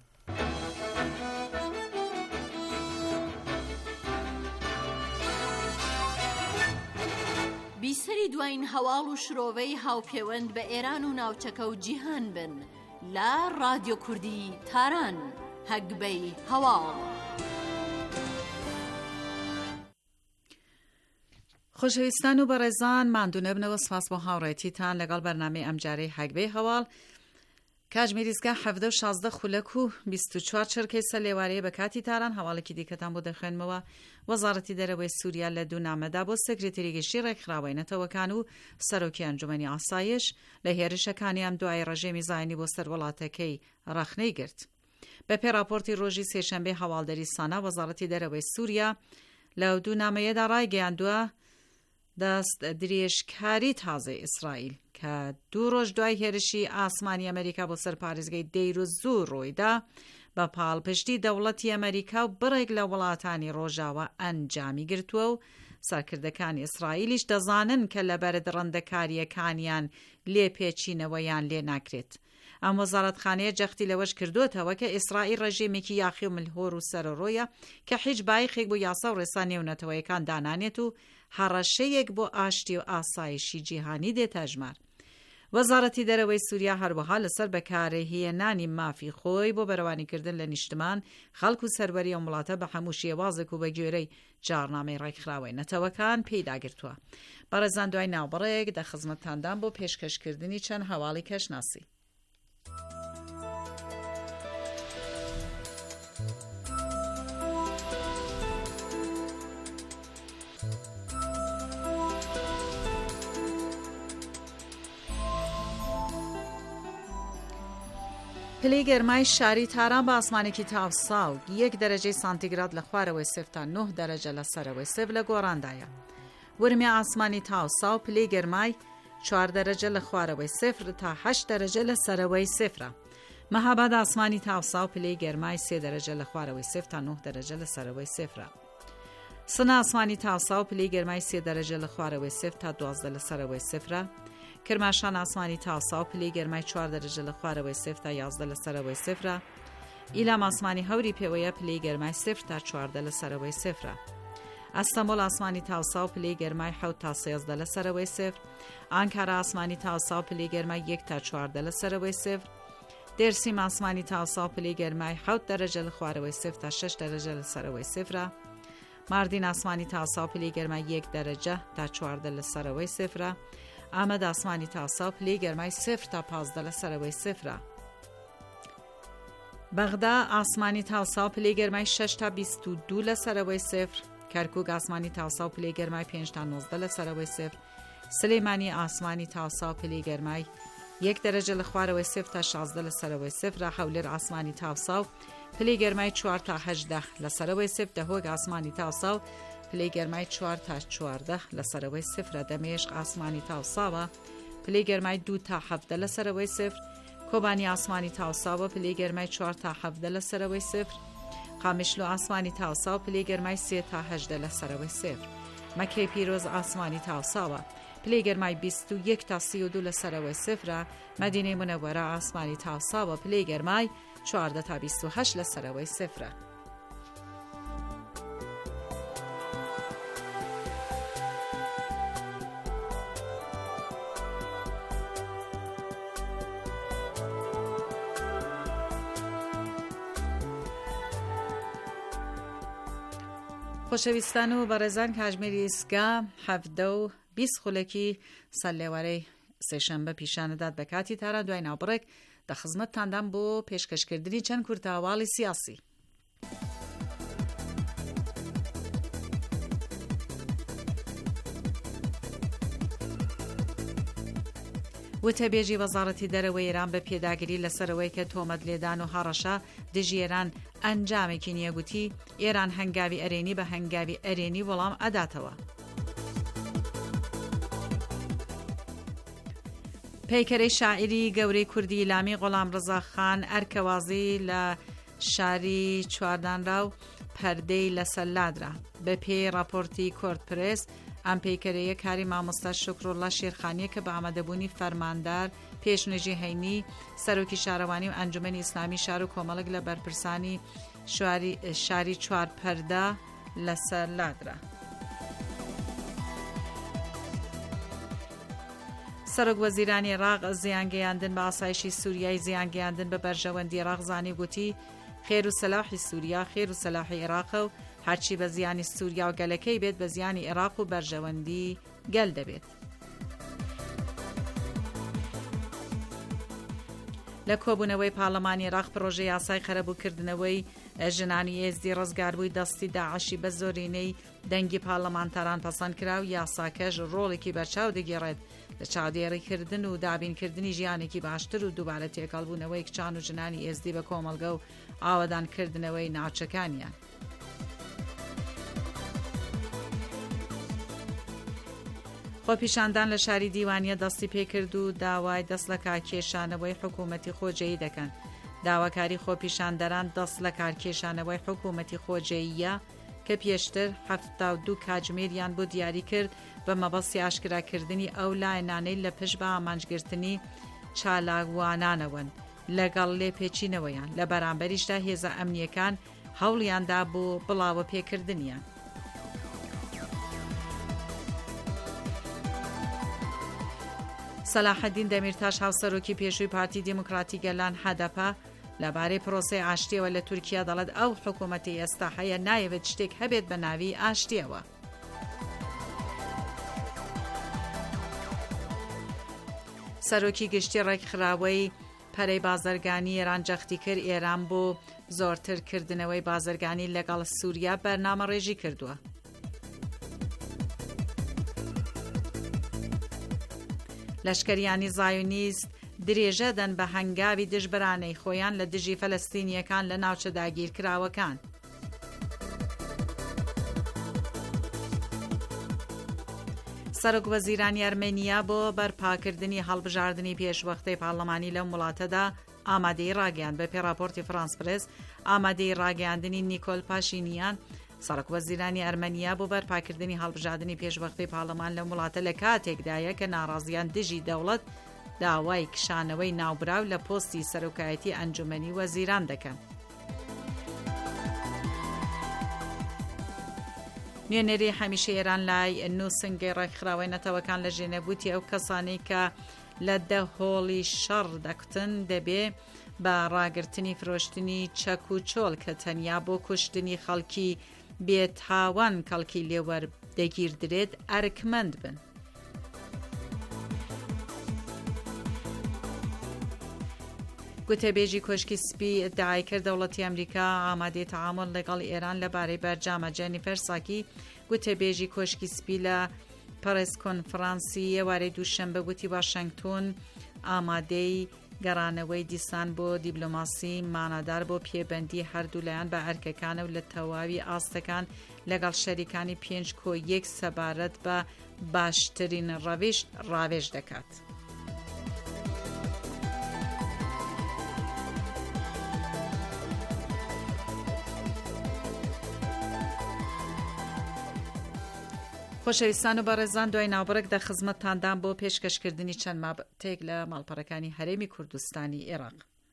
بیسەری دوایین هەواڵ و شرۆڤەی هاوپەیوەند بە ئێران و ناوچەکە و جیهان بن لە ڕادیۆ کوردی تاران، هەگبەی هەواڵ. خۆشەویستان و بەڕێزان، ماندوو نەبنەوە، سپاس بۆ هاوڕێتیتان لەگەڵ بەرنامەی ئەمجارەی هەگبەی هەواڵ. کاتژمێریزگا حەڤدە و شازدە خولەک و بیست و چوار چرکەی سەر لێوارەیە بە کاتی تاران. هەواڵێکی دیکەتان بۆ دەخوێنمەوە. وەزارەتی دەرەوەی سووریا لە دوو نامەدا بۆ سێکرێتەری گەشتی ڕێکخراوەی نەتەوەکان و سەرۆکی ئەنجومەنی ئاسایش لە هێرشەکانی ئەم دوای ڕێژێمی زایانی بۆ سەر وڵاتەکەی ڕەخنەی گرت. بە پێی راپۆرتی ڕۆژی سێشەمبەی هەواڵدەری سانا، وەزارەتی دەرەوەی سووریا لە دوو نامەیەدا ڕایگەیاندووە دەست درێژکاری تازەی ئیسرائیل کە دوو ڕۆژ دوای هێرشی ئاسمانی ئەمریکا بۆ سەر پارێزگای دەیر و زوو ڕۆیدا، بە پاڵپشتی دەوڵەتی ئەمریکا و بڕێک لە وڵاتانی ڕۆژاوە ئەنجامی گرتووە و سەرکردەکانی ئیسرائیلیش دەزانن کە لە بەرد ڕەندەکاریەکانیان لێ پێچینەوەیان لێ ناکرێت. ئەم وەزارەتخانەیە جەختی لەوەش کردوتەوە کە ئیسرائیل ڕێژێمێکی یاخی و ملهۆر و سەرڕۆیە کە هیچ بایخێک بۆ یاسا و ڕێسا نێونەتەوەیەکان دانانێت و هەڕەشەیەک بۆ ئاشتی و ئاسایشی جیهانی دێتە ژمار. وەزارەتی دەرەوەی سووریا هەروەها لەسەر بەکارهێنانی مافی خۆی بۆ بەرەوانیکردن لە نیشتمان، خەڵک و سەروەری ئەم وڵاتە بە هەموو شێوازێک و بە گوێرەی جارنامەی ڕێکخراوەی نەتەوەکان پێداگرتووە. بەڕێزان، دوای ناوبڕێک دەخزمەتتاندان بۆ پێشکەشکردنی چەند هەواڵی کەشناسی. پلەی گەرمای شاری تاران بە ئاسمانێکی تاوساو یەک دەرەجەی سانتیگراد لە خوارەوەی سێف تا نه دەرەجە لە سەرەوەی سێف لە گۆڕاندایە. ورمی ئاسمانی تاوساو پلەی گەرمای چوار دەرەجە لە خوارەوەی سێفر تا هەشت دەرەجە لە سەرەوەی سێفرە. مەهاباد ئاسمانی تاوساو پلەی گەرمای سێ دەرەجە لە خوارەوەی سێف تا نه دەرەجە لە سەرەوەی سێفرە. سنە ئاسمانی تاوساو پلەی گەرمای سێ دەرەجە لە خوارەوەی سێف تا دوازدە لە سەرەوەی سێفرە. کرماشان ئاسمانی تاوساو پلەی گەرمای چوار دەرەجە لە خوارەوەی سێف تا یازدە لە سەرەوەی سێفرە. ئیلام ئاسمانی هەوری پێوەیە پلەی گەرمای سێفر تا چواردە لە سەرەوەی سێفرە. ئەستەمبۆل ئاسمانی تاوساو پلەی گەرمای حەوت تا سێزدە لە سەرەوەی سێفر. ئانکارا ئاسمانی تاوساو پلەی گەرمای یەک تا چواردە لە سەرەوەی سێفر. دێرسیم ئاسمانی تاوساو پلەی گەرمای حەوت دەرەجە لە خوارەوەی سێف تا شەش دەرەجە لە سەرەوەی سێفرە. ماردین ئاسمانی تاوساو پلەی گەرمای یەک دەرەجە تا چواردە لە سەرەوەی سێفرە. ئامەد ئاسمانی تاوساو پلەی گەرمای سێفر تا پازدە لە سەرەوەی سێفرە. بەغدا ئاسمانی تاوساو پلەی گەرمای شەش تا بیست و دوو لە سەرەوەی سێفر. کەرکووک ئاسمانی تاوساو پلەی گەرمای پێنج تا نۆزدە لە سەرەوەی سێفر. سلێمانی ئاسمانی تاوساو پلەی گەرمای یەک دەرەجە لە خوارەوەی سێف تا شازدە لە سەرەوەی سێفرە. هەولێر ئاسمانی تاوساو پلەی گەرمای چوار تا هەژدە لە سەرەوەی سێف. دەهۆک ئاسمانی تاوساو پلەی گەرمای چوار تا چواردە لە سەرەوەی سێفرە. دەمێشق ئاسمانی تاوساوە پلەی گەرمای دوو تا حەڤدە لە سەرەوەی سێفر. کۆبانی ئاسمانی تاوساوە پلەی گەرمای چوار تا حەڤدە لە سەرەوەی سێفر. قامیشلۆ ئاسمانی تاوساو پلەی گەرمای سێ تا هەژدە لە سەرەوەی سێفر. مەکەی پیرۆز ئاسمانی تاوساوە پلەی گەرمای بیست و یەک تا سی و دوو لە سەرەوەی سێفرە. مەدینەی مونەوەرە ئاسمانی تاوساوە پلەی گەرمای چواردە تا بیست و هەشت لە سەرەوەی سێفرە. خۆشەویستان و بەڕێزان کاژمێری ئیسگا حەڤدە و بیست خولەکی سەرلێوەرەی سێشەمبە پیشانەدات بە کاتی تاران. دوای ناوبڕێک دە خزمەتتاندام بۆ پێشکەشکردنی چەند کورتەهەواڵی سیاسی. وتەبێژی وەزارەتی دەرەوەی ئێران بە پێداگیری لەسەرەوەی کە تۆمەت لێدان و هەڕەشە دژی ئێران ئەنجامێکی نییە گوتی ئێران هەنگاوی ئەرێنی بە هەنگاوی ئەرێنی وەڵام ئەداتەوە. پەیکەرەی شاعیری گەورەی کوردی ئیلامی غۆڵام ڕزاخان ئەرکەوازی لە شاری چواردانرا و پەردەی لەسەر لادرا. بە پێی راپۆرتی کۆرتپرێس ئەم پەیکەرەیە کاری مامۆستا شکرۆڵا شێرخانیە کە بە ئامادەبوونی فەرماندار پێشنوێژی هەینی سەرۆکی شارەوانی و ئەنجومەنی ئیسلامی شار و کۆمەڵک لە بەرپرسانی شاری چوار پەردە لەسەر لادرا. سەرۆک وەزیرانی عێراق زیانگەیاندن بە ئاسایشی سووریای زیانگەیاندن بە بەرژەوەندی عێراق زانی گوتی خێر و سەلاحی سووریا خێر و سەلاحی عێراقە و هەرچی بە زیانی سووریا و گەلەکەی بێت بە زیانی عێراق و بەرژەوەندی گەل دەبێت. لە کۆبوونەوەی پاڵەمانی عێراق پرۆژەی یاسای خەرەبووکردنەوەی ژنانی ئێزدی ڕزگاربووی دەستی داعشی بە زۆرینەی دەنگی پاڵەمانتاران پەسەند کرا و یاساکەش ڕۆڵێکی بەرچاو دەگێڕێت لە چاودێریکردن و دابینکردنی ژیانێکی باشتر و دووبارە تێکەڵبوونەوەی کچان و ژنانی ئێزدی بە کۆمەڵگە و ئاوەدانکردنەوەی ناوچەکانیان. خۆپیشاندان لە شاری دیوانیە دەستی پێکرد و داوای دەست لە کارکێشانەوەی حکوومەتی خۆجێیی دەکەن. داواکاری خۆپیشاندەران دەست لە کارکێشانەوەی حکوومەتی خۆجێییە کە پێشتر هەفتە و دوو کاتژمێریان بۆ دیاری کرد بە مەبەستی ئاشکراکردنی ئەو لایەنانەی لە پشت بە ئامانجگرتنی چالاکوانانەوەن لەگەڵ لێپێچینەوەیان. لە بەرامبەریشدا هێزە ئەمنیەکان هەوڵیاندا بۆ بڵاوە پێکردنیان. سەلاحەدین دەمیرتاش هاوسەرۆکی پێشووی پارتی دیموکراتی گەلان هەدەپە لەبارەی پرۆسەی ئاشتیەوە لە تورکیا دەڵێت ئەو حکوومەتی ئێستا هەیە نایەوێت شتێک هەبێت بە ناوی ئاشتیەوە. سەرۆکی گشتی ڕێکخراوەی پەرەی بازرگانی ئێران جەختی کرد ئێران بۆ زۆرترکردنەوەی بازرگانی لەگەڵ سووریا بەرنامە ڕێژی کردووە. لەشکریانی زایونیست درێژە دەن بە هەنگاوی دژبرانەی خۆیان لە دژی فەلەستینیەکان لە ناوچە داگیرکراوەکان. سەرۆک وەزیرانی ئەرمێنیا بۆ بەرپاکردنی هەڵبژاردننی پێشوەختەی پارلەمانی لەم وڵاتەدا ئامادەی ڕاگەیاند. بە پێراپۆرتی فرانس پرێس ئامادەی ڕاگەیاندنی نیکۆل پاشینیان سەرۆک وەزیرانی ئەرمەنیا بۆ بەرپاکردنی هەڵبژاردننی پێشوەختەی پارلەمان لەم وڵاتە لە کاتێکدایە کە ناڕازیان دژی دەوڵەت داوای کشانەوەی ناوبراو لە پۆستی سەرۆکایەتی ئەنجومەنی وەزیران دەکەن. نوێنەری هەمیشە ئێران لای نووسنگی ڕێکخراوەی نەتەوەکان لە ژێنەبووتی ئەو کەسانی کە لە دەهۆڵی شەڕ دەکوتن دەبێ بە ڕاگررتنی فرۆشتنی چەک و چۆل کە تەنیا بۆ کوشتنی خەڵکی بێتاوان کەڵکی لێوەردەگیر درێت ئەرکمەند بن. گوتەبێژی کۆشکی سپی ئیدعای کرد دەوڵەتی ئەمریکا ئامادەی تەعامل لەگەڵ ئێران لەبارەی بەرجامە. جەنیفەر ساکی گوتەبێژی کۆشکی سپی لە پەرس کۆنفرانسی ئێوارەی دووشەمبە گوتی واشنگتۆن ئامادەی گەڕانەوەی دیسان بۆ دیبلۆماسی مانەدار بۆ پێبەندی هەردوولایەن بە ئەرکەکانە و لە تەواوی ئاستەکان لەگەڵ شەریکانی پێنج کۆ یەک سەبارەت بە باشترین ڕەویش ڕاوێژ دەکات. خۆشەویستان و بەڕێزان، دوای ناوبڕێک دە خزمەتتاندان بۆ پێشکەشکردنی چەند مابتێک لە ماڵپەڕەکانی هەرێمی کوردستانی عێراق.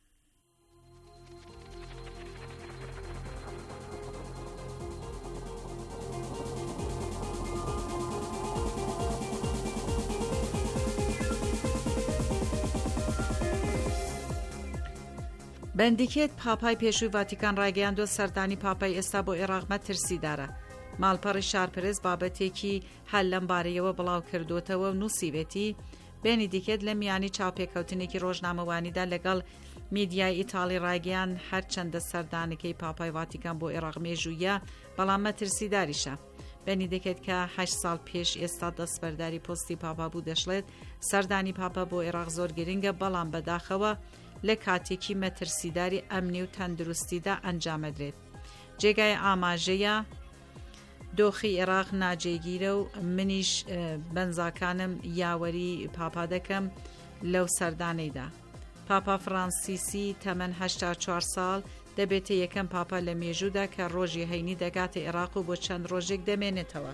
بەندیکێت پاپای پێشووی ڤاتیکان ڕاگەیاندوە سەردانی پاپای ئێستا بۆ عێراق مەترسیدارە. ماڵپەڕی شارپرز بابەتێکی هەل لەم بارەیەوە بڵاو کردوتەوە و نووسیوێتی بێنی دیکێت لە میانی چاوپێکەوتنێکی ڕۆژنامەوانیدا لەگەڵ میدیای ئیتاڵی ڕاگەیان هەرچەندە سەردانەکەی پاپای ڤاتیکان بۆ عێراق مێژوویە بەڵام مەترسیداریشە. بەنی دەکێت کە هەشت ساڵ پێش ئێستا دەستبەرداری پۆستی پاپا بوو دەشڵێت سەردانی پاپا بۆ عێراق زۆر گرنگە، بەڵام بەداخەوە لە کاتێکی مەترسیداری ئەمنی و تەندروستیدا ئەنجامەدرێت. جێگای ئاماژەیە دۆخی عێراق ناجێگیرە و منیش بەنزاکانم یاوەری پاپا دەکەم لەو سەردانەیدا. پاپا فرانسیسی تەمەن هەشتا و چوار ساڵ دەبێتە یەکەم پاپا لە مێژوودا کە ڕۆژی هەینی دەگاتە عێراق و بۆ چەند ڕۆژێک دەمێنێتەوە.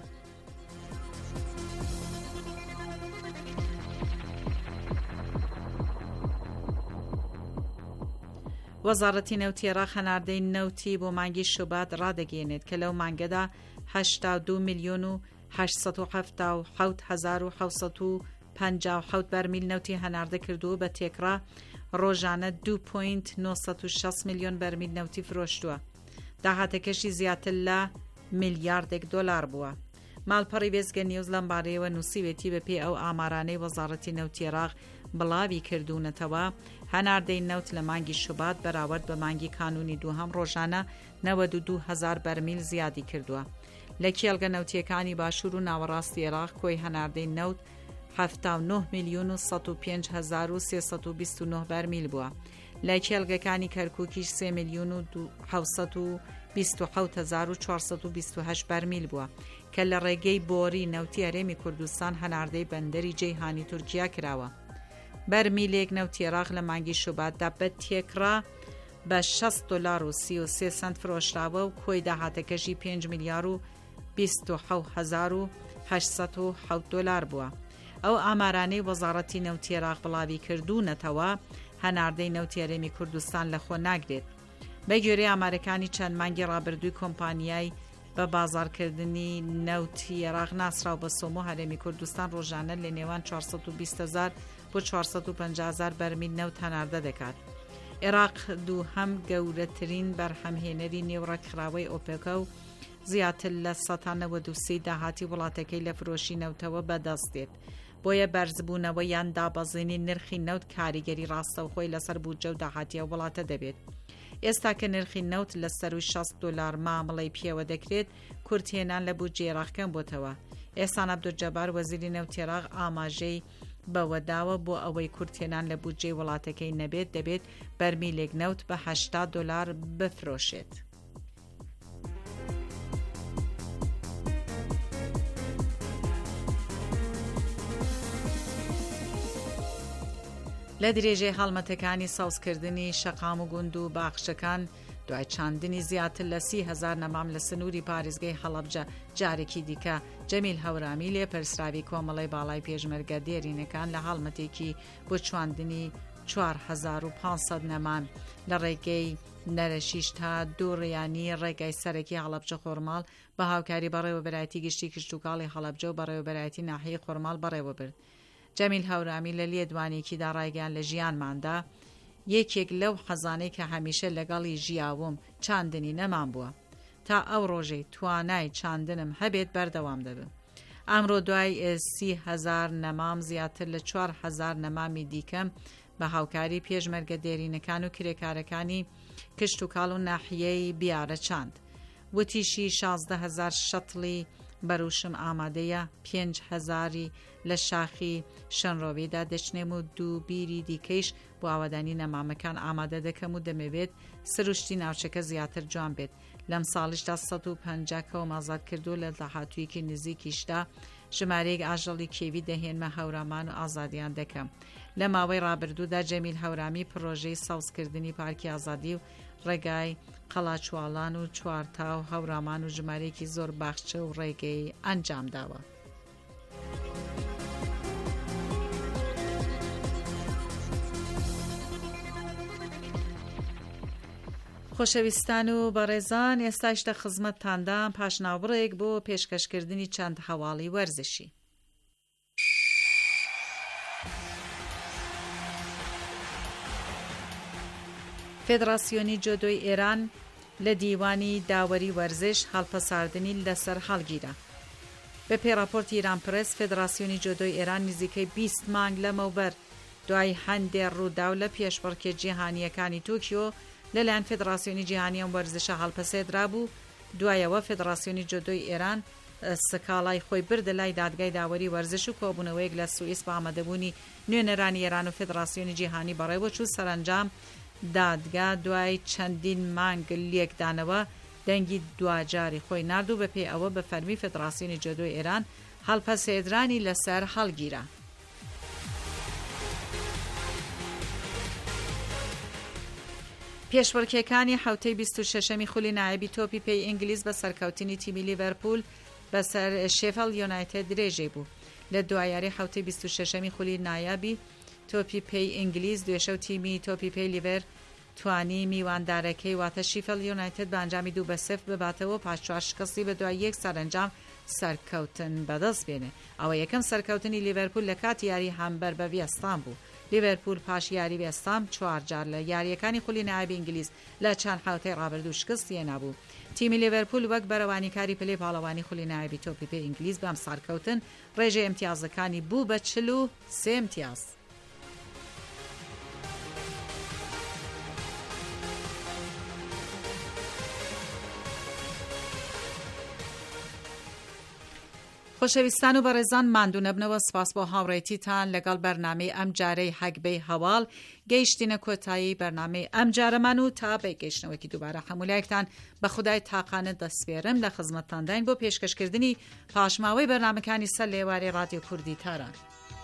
وەزارەتی نەوتی عێراق هەناردەی نەوتی بۆ مانگی شوبات ڕادەگەێنێت کە لەو مانگەدا هەشتا و دوو میلیۆن و هەشت سەد و هەفتە و حەوت هەزار و حەوت و پەنجا و حەوت بەرمیل نەوتی هەناردە کردووە بە تێکڕا ڕۆژانە دوو پۆینت نۆ سەد و شەست میلیۆن بەرمیل نەوتی فرۆشتووە. داهاتەکەشی زیاتر لە میلیاردێک دۆلار بووە. ماڵپەڕی بێزگە نیوز لەم بارەیەوە نووسیوێتی بەپێ ئەو ئامارانەی وەزارەتی نەوتی عێراق بڵاوی کردوونەتەوە هەناردەی نەوت لە مانگی شوبات بەراورد بە مانگی کانونی دووهەم ڕۆژانە نەوەد و دوو هەزار بەرمیل زیادی کردووە. لە کێڵگە نەوتیەکانی باشوور و ناوەڕاستی عێراق کۆی هەناردەی نەوت هەفتا و نۆ میلیۆن و سەد و پێنج هەزار و سێسەد و بیست و نۆ بەرمیل بووە. لە کێڵگەکانی کەرکووکیش سێ میلیۆن و حەوت و بیست و حەوت هەزار و چوارسەد و بیست و هەشت بەرمیل بووە کە لە ڕێگەی بۆری نەوتی هەرێمی کوردستان هەناردەی بەندەری جەیهانی تورکیا کراوە. بەرمیلێک نەوتی عێراق لە مانگی شوباتدا بە تێکڕا بە شەست دۆلار و سی و سێ سنت فرۆشراوە و کۆی داهاتەکەشی پێنج میلیار و بیست و حەوت هەزار و هەشت سەد و حەوت دۆلار بووە. ئەو ئامارانەی وەزارەتی نەوتی عێراق بڵاوی کردوونەتەوە هەناردەی نەوتی هەرێمی کوردستان لەخۆ ناگرێت. بە گوێرەی ئامارەکانی چەند مانگی ڕابردووی کۆمپانیای بە بازارکردنی نەوتی عێراق ناسراو بە سۆمۆ هەرێمی کوردستان ڕۆژانە لە نێوان چوارسەد و بیست هەزار بۆ چوارسەد و پەنجا هەزار بەرمیل نەوت هەناردە دەکات. عێراق دووهەم گەورەترین بەرهەمهێنەری نێوڕەکخراوەی ئۆپێکە و زیاتر لە سەد و نەوەد و سێ داهاتی وڵاتەکەی لە فرۆشی نەوتەوە بەدەست دێت. بۆیە بەرزبوونەوە یان دابەزێنی نرخی نەوت کاریگەری ڕاستەوخۆی لەسەر بودجە و داهاتیە وڵاتە دەبێت. ئێستا کە نرخی نەوت لە سەر و شەست دۆلار مامەڵەی پێوە دەکرێت، کورتهێنان لە بودجێ عێراق کەم بۆتەوە. ئێستا عەبدولجەبار وەزیری نەوتی عێراق ئاماژەی بەوەداوە بۆ ئەوەی کورتێنان لە بودجێ وڵاتەکەی نەبێت دەبێت بەرمیلێک نەوت بە هەشتا دۆلار بفرۆشێت. لە درێژەی هەڵمەتەکانی سەوزکردنی شەقام و گوند و باخشەکان دوای چاندنی زیاتر لە سی هەزار نەمام لە سنووری پارێزگای هەڵەبجە جارێکی دیکە جەمیل هەورامی لێپەرسراوی کۆمەڵی باڵای پێشمەرگە دێرینەکان لە هەڵمەتێکی بۆ چواندنی چوار هەزار و پانسەد نەمان لە ڕێگەی نەرەشیش تا دوو ڕیانی ڕێگای سەرەکی هەڵەبجە خۆرماڵ بە هاوکاری بەڕێوەبەرایەتی گشتی کشتتوکاڵی هەڵەبجە و بەڕێوەبەرایەتی ناحیەی خۆرماڵ بەڕێوە برد. جەمیل هەورامی لە لێدوانێکیدا ڕایگەیان لە ژیانماندا یەکێک لەو حەزانەی کە هەمیشە لەگەڵی ژیاوم چاندنی نەمان بووە تا ئەو ڕۆژەی توانای چاندنم هەبێت بەردەوام دەبم. ئەمڕۆ دوای سی هەزار نەمام زیاتر لە چوار هەزار نەمامی دیکەم بە هاوکاری پێشمەرگە دێرینەکان و کرێکارەکانی کشت و کاڵ و ناحیەی بیارە چاند. وتیشی شازدە هەزار شەتڵی بەروشم ئامادەیە، پێنج هەزاری لە شاخی شەنڕۆویدا دەچنێم و دوو بیری دیکەیش بۆ ئاوادانی نەمامەکان ئامادە دەکەم و دەمەوێت سروشتی ناوچەکە زیاتر جوان بێت. لەم ساڵیشدا سەد و پەنجا کەوم ئازاد کردو لە داهاتوویەکی نزیکیشدا ژمارەیەک ئاژەڵی کێوی دەهێنمە هەورامان و ئازادیان دەکەم. لە ماوەی ڕابردوودا جەمیل هەورامی پرۆژەی سەوزکردنی پارکی ئازادی و ڕێگای قەڵاچواڵان و چوارتا و هەورامان و ژمارەیەکی زۆر باخچە و ڕێگەی ئەنجام داوە. خۆشەویستان و بەڕێزان، ئێستاشتە خزمەتتاندام پاشناوبڕێک بۆ پێشکەشکردنی چەند هەواڵی وەرزشی. فێدراسیۆنی جۆدۆی ئێران لە دیوانی داوەری وەرزش هەڵپەساردنی لەسەر هەڵگیرە. بە پێڕاپۆرتی ئیران پرس، فێدراسیۆنی جۆدۆی ئێران نزیکەی بیست مانگ لەمەوبەر دوای هەندێک ڕووداو لە پێشبڕکێ جیهانیەکانی تۆکیۆ لەلایەن فێدراسیۆنی جیهانی ئەم وەرزشە هەڵپەسێدرا بوو. دوایەوە فێدراسیۆنی جۆدۆی ئێران سکاڵای خۆی بردە لای دادگای داوەری وەرزش و کۆبوونەوەیەک لە سوئیس بە ئامادەبوونی نوێنەرانی ئێران و فێدراسیۆنی جیهانی بەڕێوە چوو. سەرنجام دادگا دوای چەندین مانگ لێکدانەوە دەنگی دوجاری خۆی نردوو بە پێی ئەوە بە فەرمی فێدراسیۆنی جۆدۆی ئێران هەڵپەسێدرانی لەسەر هەڵگیرە. پێشبڕکێکانی حوتەی بیست و شەشەمی خولی نایبی تۆپی پێی ئینگلیز بە سەرکەوتنی تیمی لیڤەرپول بەسەر شێفەڵد یۆنایتد درێژەی بوو. لە دوایاری حوتەی بیست و شەشەمی خولی نایبی تۆپی پێی ئینگلیز دوێشە و تیمی تۆپی پێی لیڤەر توانی میواندارەکەی واتە شیفەڵد یۆنایتد بە ئەنجامی دوو بە سێف بباتەوە پاش چوار شکستی بە دوای یەک سەرنجام سەرکەوتن بەدەست بێنێ. ئەوە یەکەم سەرکەوتنی لیڤەرپول لە کاتی یاری هەمبەر بە وێستام بوو. لیڤەرپول پاش یاری وێستام چوار جار لە یاریەکانی خولی نایبی ئینگلیز لە چەند حوتەی ڕابردوو شکستی هێنابوو. تیمی لیڤەرپول وەک بەرەوانیکاری پلەی پاڵەوانی خولی نایبی تۆپی پێی ئینگلیز بەم سەرکەوتن ڕێژەی ئیمتیازەکانی بوو بە چل و سێ ئیمتیاز. خۆشەویستان و بەڕێزان، ماندوو نەبنەوە. سپاس بۆ هاوڕێتیتان لەگەڵ بەرنامەی ئەم جارەی هەگبەی هەواڵ. گەیشتینە کۆتایی بەرنامەی ئەم جارەمان و تا بەیگەیشتنەوەکی دووبارە هەمولایەکتان بە خودای تاقانە دەستپێرم لە خزمەتتانداین بۆ پێشکەشکردنی پاشماوەی بەرنامەکانی سەر لێوارەی ڕادیۆ کوردی تاران.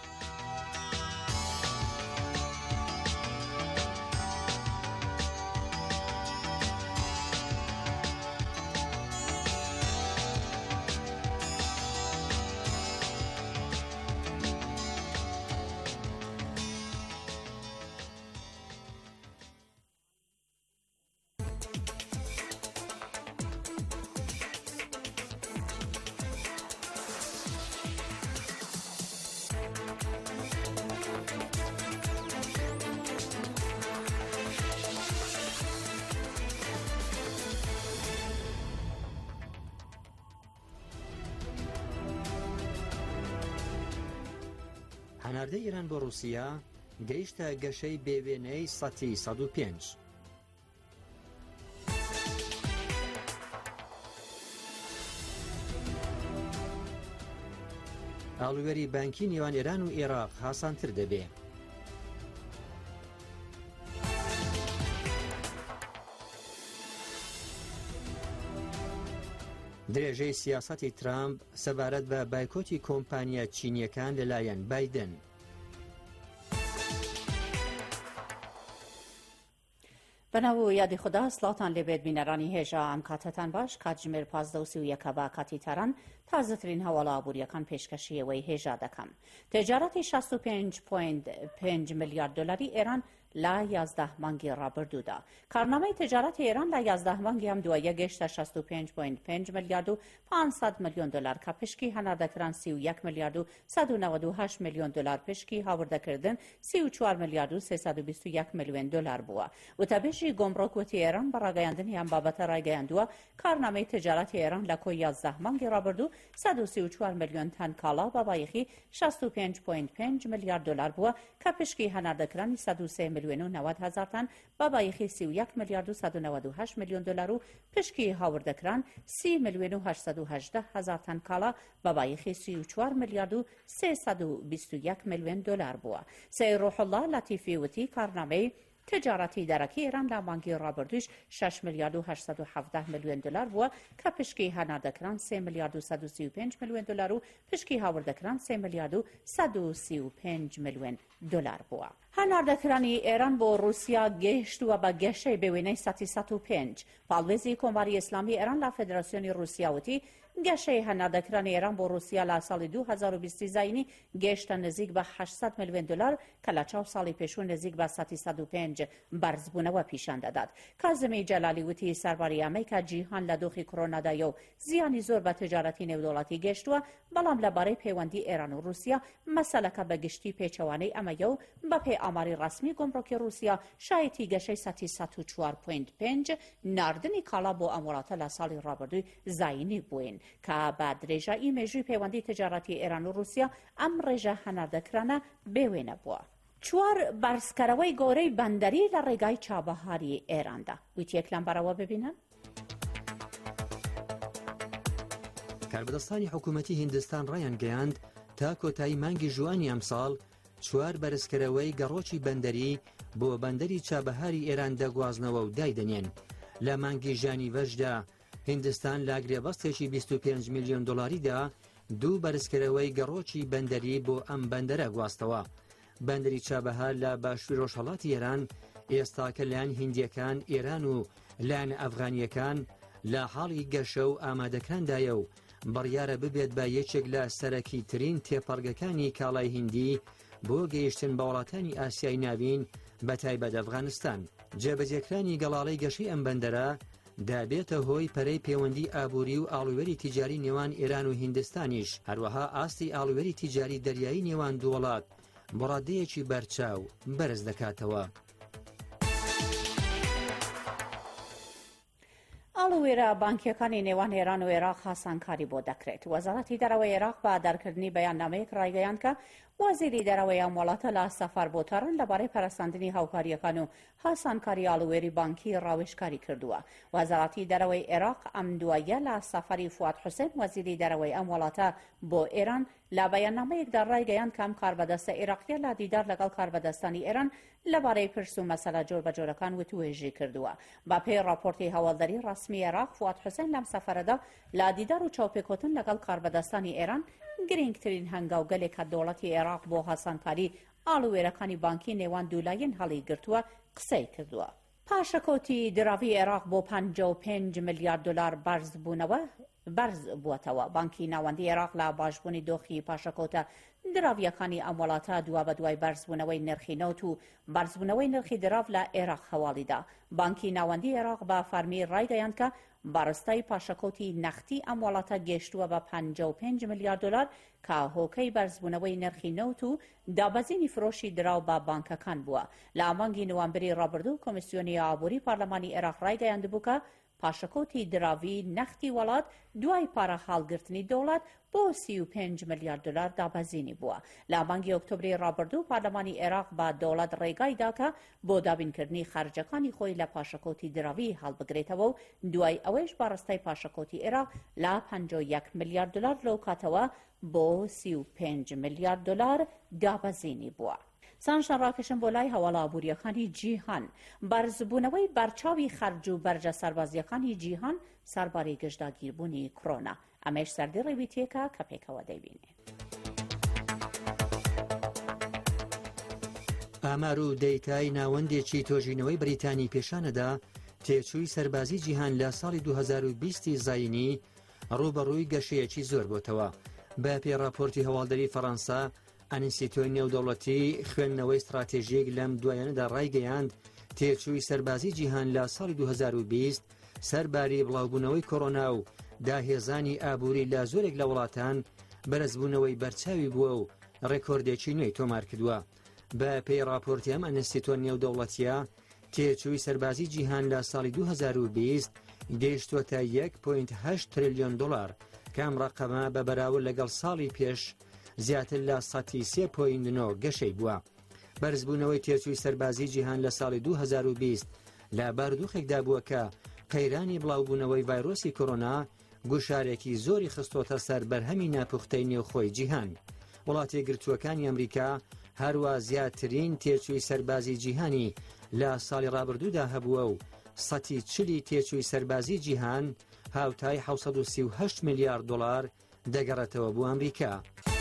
هەناردەی ئێران بۆ رووسیا گەیشتە گەشەی بێوێنەی سەتی سەد و پێنج. ئاڵوێری بانکی نێوان ئێران و عێراق هاسانتر دەبێت. درێژەی سیاسەتی ترامپ سەبارەت بە بایکۆتی کۆمپانیا چینیەکان لەلایەن بایدن. بەناو یادی خوددا سڵاتان لێبێت بینەرانی هێژە ئەم کاتەتان باش کاتژمێر پازدە و سی و یەکە بە کاتی تاران تازەترین هەواڵە ئابوووریەکان پێشکەشیەوەی هێژا دەکەم. تجارەتی شەست و پێنج پۆینت پێنج ملیارد دلاری ئێران لە یازدە مانگی ڕابردوودا. کارنامەی تجارەتی ئێران لە یازدە مانگی ئەم دوایە گەیشتە شەست و پێنج پۆینت پێنج ملیارد و پانسەد ملیۆن دلار کە پشکی هەناردەکران سی و یەک ملیارد و سەد و نەوەد و هەشت ملیۆن دلار پشکی هاوردەکردن سی و چوار ملیارد و سێسەد و بیست و یەک ملیۆن دلار بووە. وتەبێژی گۆمڕۆک وتی ئێران بە ڕاگەیاندنی ئەم بابەتە ڕایگەیاندووە کارنامەی تجارەتی ئێران لە کۆی یازدە مانگی ڕابردوو سەد و سی و چوار ملیۆن تەن کاڵا بە بایەخی شەست و پێنج پۆینت پێنج ملیارد دلار بووە کە پشکی هەناردەکرانی سەد و سێ ملیۆن و نەوەد هەزار تن بە بایەخی سی و یەک ملیارد و سەد و نەوەد و هەشت ملیۆن دلار و پشکی هاوردەکران سی ملیۆن و هەشتصد و هەژدە هەزار تن کاڵا بە بایەخی سی و چوار ملیارد و سێسەد و بیست و یەک ملیۆن دلار بووە. سەید ڕۆحڵڵا لەتیفی وتی کارنامەی تجارەتی دەرەکی ئێران لە مانگی ڕابردوویش شش ملیارد و هەشتصد و حەڤدە ملیۆن دلار بووە کە پشکی هەناردەکران سێ ملیارد و سەد و سی و پێنج ملیۆن دلار و پشکی هاوردەکران سێ ملیارد و سەد و سی و پێنج ملیۆن دلار بووە. هەناردەکرانی ئێران بۆ رووسیا گەیشتووە بە گەشەی بە وێنەی سەتی سەد و پێنج. پاڵێزی کۆماری ئیسلامی ئێران لە فێدراسیۆنی رووسیا وتی گەشەی هەناردەکرانی ئێران بۆ رووسیا لە ساڵی دوو هەزار و بیست زاینی گەیشتە نزیک بە هەشتصد ملیۆن دلار کە لە چاو ساڵی پێشوو نزیک بە سەتی سەد و پێنج بەرزبوونەوە پیشان دەدات. کازمی جەلالی وتی سەرباری ئەمریکا جیهان لە دۆخی کۆرۆنادایە و زیانی زۆر بە تجارەتی نێودوڵاتی گەشتووە بەڵام لەبارەی پەیوەندی ئێران و رووسیا مەسەلەکە بە گشتی پێچەوانەی ئەمەیە و بەپێی ئاماری ڕسمی گۆمڕۆکی رووسیا شایەتی گەشەی سەتی سەد و چوار پۆینت پێنج ناردنی کاڵا بۆ ئەم وڵاتە لە ساڵی ڕابردووی زاینی بووین کە بە درێژایی مێژووی پەیوەندی تجارەتی ئێران و رووسیا ئەم ڕێژە هەناردەکرانە بێوێنە بووە. چوار بەرزکەرەوەی گۆرەی بەندەری لە ڕێگای چابەهاری ئێراندا. وتیەک لەم بەرەوە ببینن. کاربەدەستانی حکوومەتی هیندستان ڕایان گەیاند تا کۆتایی مانگی ژوانی ئەمساڵ چوار بەرزکەرەوەی گەڕۆکی بەندەری بۆ بەندەری چابەهاری ئێران دەگوازنەوە و دایدەنێن. لە مانگی ژانیڤەشدا هیندستان لا گرێبەستێکی بیست و پێنج ملیۆن دۆلاریدا دوو بەرزکەرەوەی گەڕۆکی بەندەری بۆ ئەم بەندەرە گواستەوە. بەندەری چابەهار لە باشووری ڕۆژهەڵاتی ئێران ئێستاکە لایەن هیندیەکان ئێران و لایەن ئەفغانیەکان لە حاڵی گەشە و ئامادەکاندایە و بڕیارە ببێت بە یەکێک لە سەرەکی ترین تێپەڕگەکانی کاڵای هیندی بۆ گەیشتن بە وڵاتانی ئاسیای ناوین بە تایبەت ئەفغانستان. جێبەجێکرانی گەڵاڵەی گەشەی ئەم بەندەرە دابێتە هۆی پەرەی پەیوەندی ئابووری و ئاڵوێری تیجاری نێوان ئێران و هیندستانیش هەروەها ئاستی ئاڵوێری تیجاری دەریایی نێوان دوو وڵات بڕادەیەکی بەرچاو بەرز دەکاتەوە. ئاڵوێرە بانکیەکانی نێوان ئێران و عێراق هاسانکاری بۆ دەکرێت. وەزارەتی دەرەوەی عێراق بە دەرکردنی بەیاننامەیەک ڕایگەیاند کە وەزیری دەرەوەی ئەم وڵاتە لە سەفەر بۆ تەڕەن لەبارەی پەرەسەندنی هاوکاریەکان و هاسانکاری ئاڵوێری بانکی ڕاوێژکاری کردووە. وەزارەتی دەرەوەی عێراق ئەم دوایە لە سەفەری فواد حوسێن وەزیری دەرەوەی ئەم وڵاتە بۆ ئێران لە بەیاننامەیەکدا ڕایگەیاند کە ئەم کاربەدەستە عێراقیە لە دیدار لەگەڵ کاربەدەستانی ئێران لەبارەی پرس و مەسەلە جۆر بە جۆرەکان وتوێژی کردووە. بە پێی راپۆرتی هەواڵدەری ڕسمی عێراق فواد حوسێن لەم سەفەرەدا لە دیدار و چاوپێکوتن لەگەڵ کاربەدەستانی ئێران گرنگترین هەنگاوگەلێکە دەوڵەتی عێراق بۆ هاسانکاری ئاڵوێرەکانی بانکی نێوان دوولایەن هەڵی گرتووە قسەی کردووە. پاشەکەوتی دراوی عێراق بۆ پەنجا و پێنج ملیارد دلار بەرز بوونەوە بەرز بووەتەوە. بانکی ناوەندی عێراق لە باشبوونی دۆخی پاشەکەوتە دراویەکانی ئەم وڵاتە دوا بە دوای بەرزبوونەوەی نرخی نەوت و بەرزبوونەوەی نرخی دراو لە عێراق هەواڵیدا. بانکی ناوەندی عێراق بە فەرمی ڕایگەیاند کە بەڕستای پاشەکەوتی نەختی ئەم وڵاتە گەیشتووە بە پەنجا و پێنج ملیارد دلار کە هۆکەی بەرزبوونەوەی نرخی نەوت و دابەزینی فرۆشی دراو بە بانکەکان بووە. لە مانگی نوامبەری ڕابردوو کۆمیسیۆنی ئابووری پارلەمانی عێراق ڕایگەیاند بوو کە پاشەکۆتی دراوی نەختی وڵات دوای پارە هەڵگرتنی دەوڵەت بۆ سی و پێنج ملیارد دلار دابەزینی بووە. لە مانگی ئۆکتۆبری ڕابردوو پارلەمانی عێراق بە دەوڵەت ڕێگای داکە بۆ دابینکردنی خەرجەکانی خۆی لە پاشەکۆتی دراوی هەڵبگرێتەوە و دوای ئەوەیش باڕستای پاشەکۆتی عێراق لە پەنجا و یەک ملیارد دلار لەو کاتەوە بۆ سی و پێنج ملیارد دلار دابەزینی بووە. سانشان ڕاکێشن بۆ لای هەواڵە ئابوووریەکانی جیهان. بەرزبوونەوەی بەرچاوی خەرج و بەرجە سەربازیەکانی جیهان سەربارەی گەشتداگیربوونی کۆرۆنا. ئەمەش سەردی ڕێویتێکە کە پێکەوە دەیبینێ. ئامار و دەیتای ناوەندێکی تۆژینەوەی بریتانی پێشانەدا تێچووی سەربازی جیهان لە ساڵی دوو هەزار و بیست زاینی ڕوبەڕووی گەشەیەکی زۆر بۆتەوە. بە پێڕاپۆرتی هەواڵدەری فەڕەنسا ئەنیستیتۆی نێودەوڵەتی خوێندنەوەی استراتێژیەک لەم دوایانەدا ڕایگەیاند تێچووی سەربازی جیهان لە ساڵی دوو هەزار و بیست سەرباری بڵاوبوونەوەی کۆڕۆنا و داهێزانی ئابووری لە زۆرێک لە وڵاتان بەرزبوونەوەی بەرچاوی بووە و ڕێکۆردێکی نوێی تۆمار کردووە. بە پێی راپۆرتی ئەم ئەنیستیتۆ نێودەوڵەتیە تێچووی سەربازی جیهان لە ساڵی دوو هەزار و بیست گەیشتووەتە یەک پۆینت هەشت تریلیۆن دۆلار کە ئەم ڕەقەمە بە بەراورد لەگەڵ ساڵی پێش زیاتر لە سەتی سێ پۆینت نۆ گەشەی بووە. بەرزبوونەوەی تێچووی سەربازی جیهان لە ساڵی دوو هەزار و بیست لە بارودۆخێکدا بووە کە قەیرانی بڵاوبوونەوەی ڤایرۆسی کۆڕۆنا گوشارێکی زۆری خستۆتە سەر بەرهەمی ناپوختەی نێوخۆی جیهان. وڵاتی گرتووەکانی ئەمریکا هەروە زیاترین تێچووی سەربازی جیهانی لە ساڵی ڕابردوودا هەبووە و سەتی چلی تێچووی سەربازی جیهان هاوتای حەوت سەد و سی و هەشت ملیارد دۆلار دەگەڕێتەوە بۆ ئەمریکا.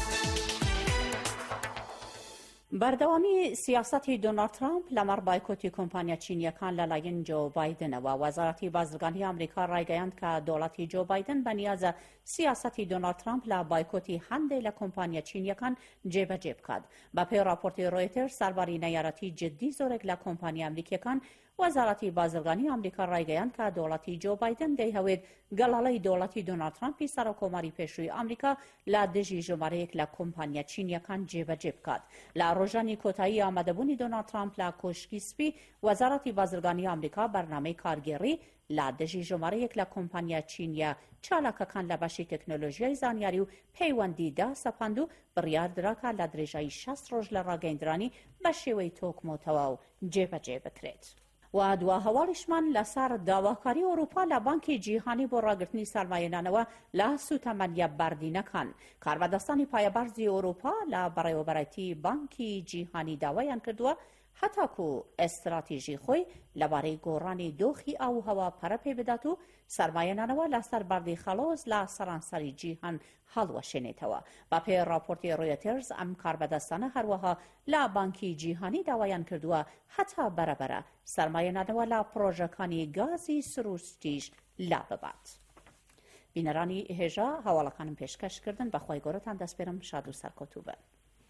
بەردەوامی سیاسەتی دۆناڵد ترامپ لەمەڕ بایکۆتی کۆمپانیا چینیەکان لەلایەن جۆ بایدنەوە. وەزارەتی بازرگانی ئەمریکا ڕایگەیاند کە دەوڵەتی جۆ بایدن بەنیازە سیاسەتی دۆناڵد ترامپ لە بایکۆتی هەندێک لە کۆمپانیا چینیەکان جێبەجێ بکات. بە پێی راپۆرتی ڕۆیترز سەرباری نەیارەتی جدی زۆرێک لە کۆمپانیا ئەمریکیەکان وەزارەتی بازرگانی ئەمریکا ڕایگەیاند کە دەوڵەتی جۆ بایدن دەیهەوێت گەڵاڵەی دەوڵەتی دۆناڵد ترامپی سەرۆکۆماری پێشووی ئەمریکا لە دژی ژمارەیەک لە کۆمپانیا چینیەکان جێبەجێ بکات. لە ڕۆژانی کۆتایی ئامادەبوونی دۆناڵد ترامپ لە کۆشکی سپی وەزارەتی بازرگانی ئەمریکا بەرنامەی کارگێڕی لە دژی ژمارەیەک لە کۆمپانیا چینیە چالاکەکان لە بەشی تەکنۆلۆژیای زانیاری و پەیوەندیدا سەپاند و بڕیاردراکە لە درێژایی شەست ڕۆژ لە ڕاگەیاندرانی بە شێوەی تۆکمۆتەوە و جێبەجێ بکرێت. و دوا هەواڵیشمان لەسەر داواکاری ئەوروپا لە بانکی جیهانی بۆ ڕاگررتنی سەرمایەدانەوە لە سوتەمەنیە بەردینەکان. کاربەدەستانی پایەبەرزی ئەوروپا لە بەڕێوەبەرەتی بانکی جیهانی داوایان کردووە هەتاکو ئەستراتیژی خۆی لەبارەی گۆڕانی دۆخی ئاو و هەوا پەرە پێ بدات و سەرمایەدانەوە لەسەر بەردی خەڵۆز لە سەرانسەری جیهان هەڵوەشێنێتەوە. بە پێی راپۆرتی ڕۆیترز ئەم کاربەدەستانە هەروەها لە بانکی جیهانی داوایان کردووە هەتا بەرەبەرە سەرمایەدانەوە لە پرۆژەکانی گازی سروشتیش لا ببات. بینەرانی هێژا هەواڵەکانم پێشکەشکردن بەخوای گەورەتان دەسپێرم شاد و سەرکەوتوو بن.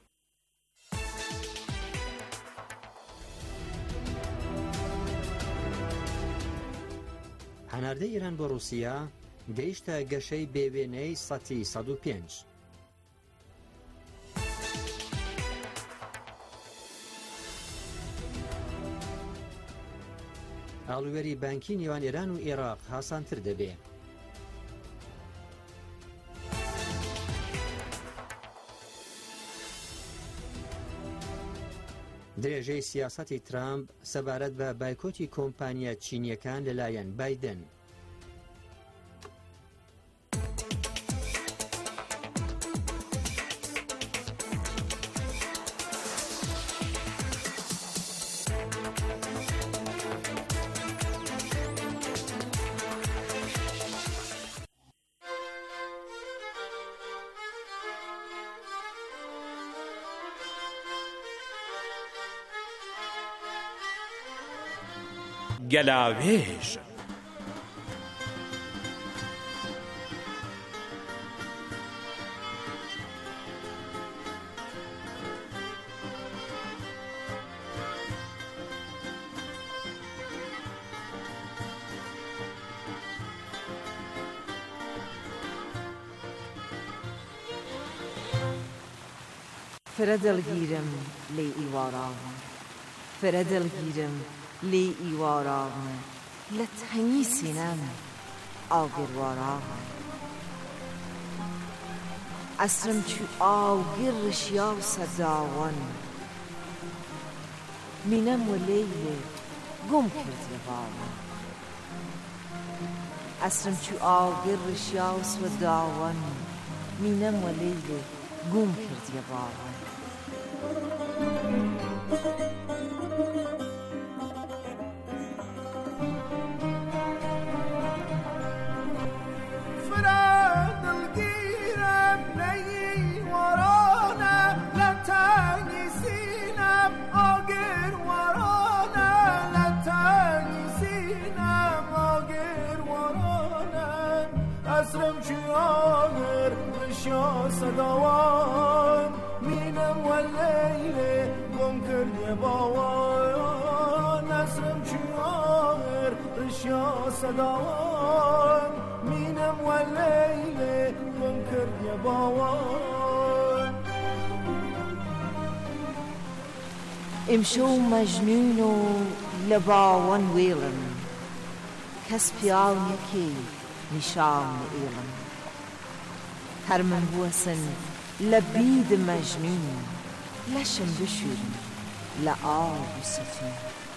هەناردەی ئێران بۆ رووسیا گەیشتە گەشەی بێوێنەی سەتی سەد و پێنج. ئاڵوێری بانکی نێوان ئێران و عێراق هاسانتر دەبێ. درێژەی سیاسەتی ترامپ سەبارەت بە بایکۆتی کۆمپانیا چینیەکان لەلایەن بایدن. گەلاوێژ فرە دڵگیرم لێ ئیواراوە فرە دڵگیرم لێ ئیواراوە لتهنی سینم آگروارا اسرم چو آگر رشیا صداوان مینم و لیل گم کرد یبارا اسرم چو آگر رشیا صداوان مینم و لیل گم کرد یبارا اسرم چو آگر رشیا صداوان مینم و لیل گم کرد یباوان اسرم چو آگر رشیا صداوان مینم و لیل گم کرد یباوان امشو مجنون و لباوان ویلم کس پیان یکی نشان ایلم ترمن بوسن لبید مجنون لشم بشورن لآب ستون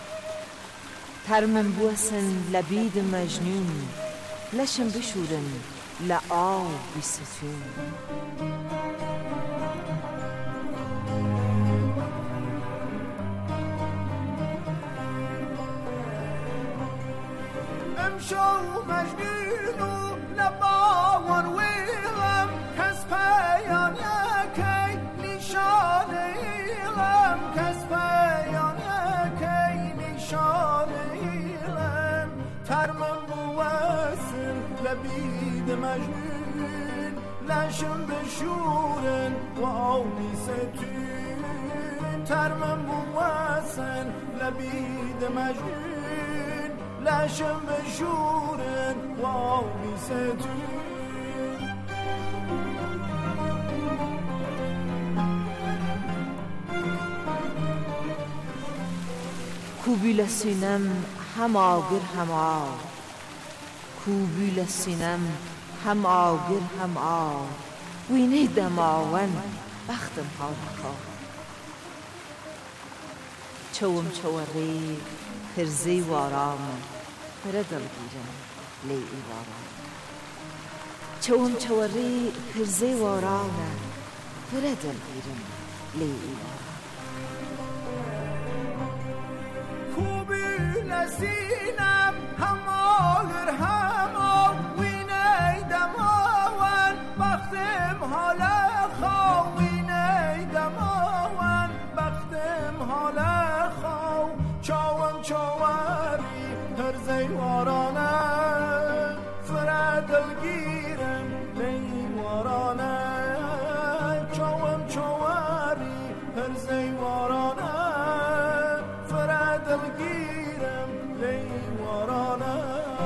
ترمن بوسن لبید مجنون لشم بشورن لآب ستون امشو مجنون و لباوان ویلم کس پیان یکی نشان ایلم کس پیان یکی نشان ایلم ترمم بوسن لبید مجنون لشم بشورن و آبی ستون ترمم بوسن لبید مجنون لشم بشورن و آبی ستون کوبیل سینم هم آگر هم آب کوبیل سینم هم آگر هم آب وینه دماون بختم حال خواب چوم چوری پرزی وارام پردل گیرم لی وارام چوم چوری پرزی وارام پردل گیرم لی وارام خوبی لسینم هم آگر هم آب وینه دماون بختم حال خواب وینه دماون بختم حال خواب چاوم چاوری هرزی وارانه فردل گیرم لی وارانه چاوم چاوری هرزی وارانه فردل گیرم لی وارانه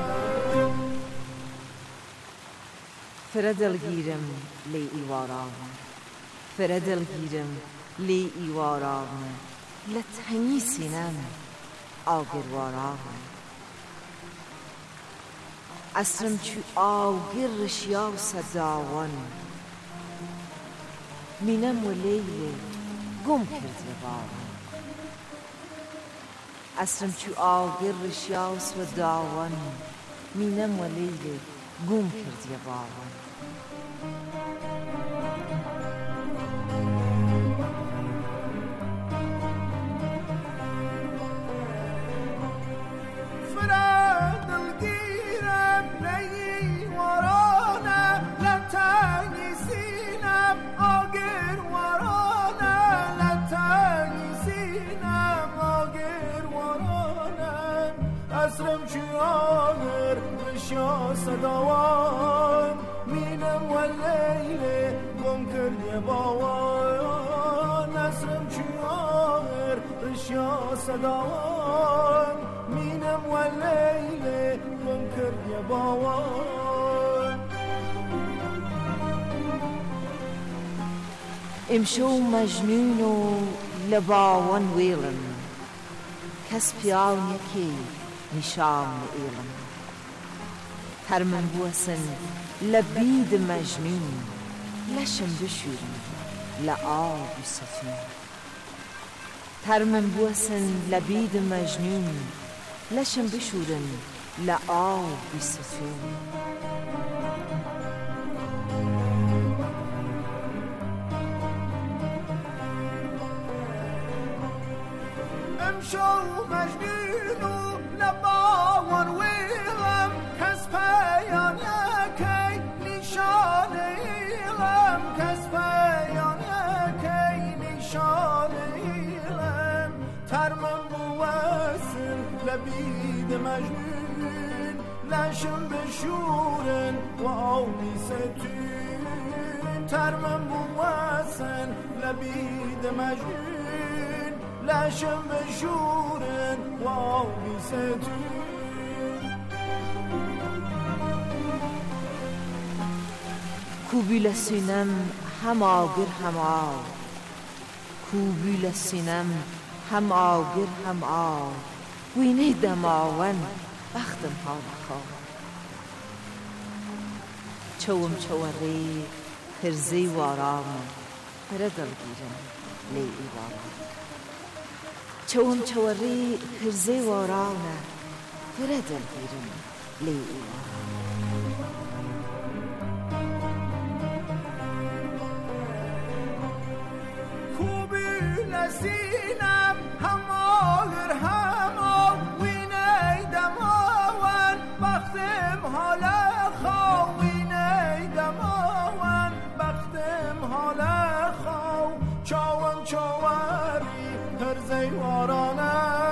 فردل گیرم لی وارانه فردل گیرم لی وارانه لتهنی سینم آگروارا اسرم چو آگر رشیا صداوان مینم و لیل گم کرد یبارا اسرم چو آگر رشیا صداوان مینم و لیل گم کرد یبارا اسرم چو آگر رشیا صداوان مینم و لیل گم کرد یباوان اسرم چو آگر رشیا صداوان مینم و لیل گم کرد یباوان امشو مجنون و لباوان ویلم کس پیان یکی نیشام ایلم ترمن بوسن لبید مجنون لشم بشورن لآب سفین ترمن بوسن لبید مجنون لشم بشورن لآب سفین امشو مجنون لباون ویلم کس پیان یکی نشان ایلم کس پیان یکی نشان ایلم ترمم بوسن لبید مجنون لشم بشورن و آبی ستون ترمم بوسن لبید مجنون لشم بشورن و آبی ستون کوبی لسینم هم آگر هم آب کوبی لسینم هم آگر هم آب وینه دماون بختم ها نخواب چوم چوری خرزی وارام بردل گیرم لی ایوارم چوم چوری خرزی وارام بردل گیرم لی ایوارم سینم هم آگر هم آب وینه دماون بختم حالا خواو وینه دماون بختم حالا خواو چاوم چاوری هرزی وارانه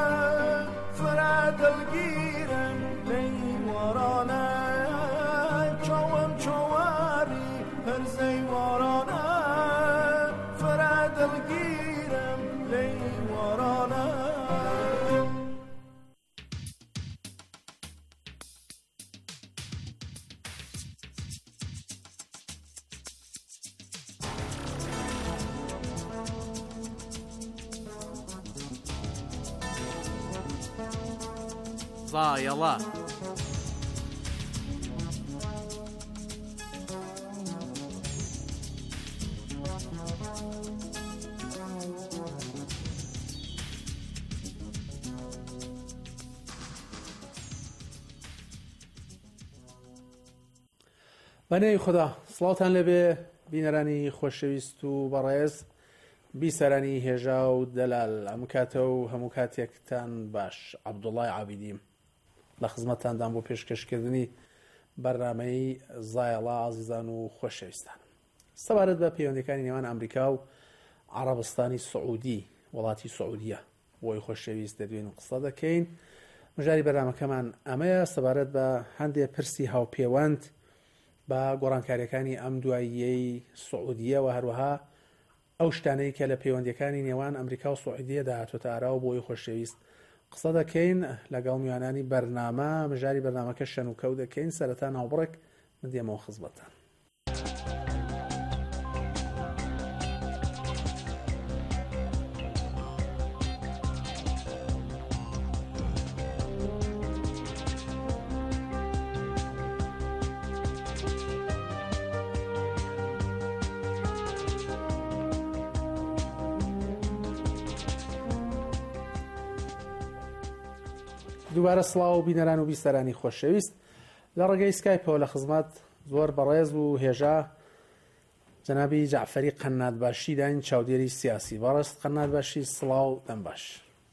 فردل گیرم لی وارانه چاوم چاوری هرزی وارانه فردل گیرم لی وارانه ضایڵە بەنێوی خوددا سڵاوتان لەبێ بینەرانی خۆشەویست و بەڕێز بیسەرانی هێژا و دەلال ئەم کاتە و هەموو کاتێکتان باش عەبدوڵڵای عابیدیم لە خزمەتتاندان بۆ پێشکەشکردنی بەرنامەی زایڵە ئازیزان و خۆشەویستان سەبارەت بە پەیوەندیەکانی نێوان ئەمریکا و عەرەبستانی سعودی وڵاتی سعودیە بۆی خۆشەویست دەدوێن و قسە دەکەین مژاری بەرنامەکەمان ئەمەیە سەبارەت بە هەندێک پرسی هاوپەیوەند بە گۆڕانکاریەکانی ئەم دواییەی سعودیە و هەروەها ئەو شتانەی کە لە پەیوەندیەکانی نێوان ئەمریکا و سعودیە داهاتوتە ئاراوە بۆی خۆشەویست قسە دەکەین لەگەڵ میوانانی بەرنامە مژاری بەرنامەکە شەن و کەوت دەکەین سەرەتا ناوبڕێک بدێمەوە خزمەتتان دووبارە سڵاو و بینەران و بیسەرانی خۆشەویست لە ڕێگەی سکایپەوە لە خزمەت زۆر بەڕێز و هێژا جەنابی جەعفەری قەناد باشی داین چاودێری سیاسی بەڕێست قەناد باشی سڵاو دەم باش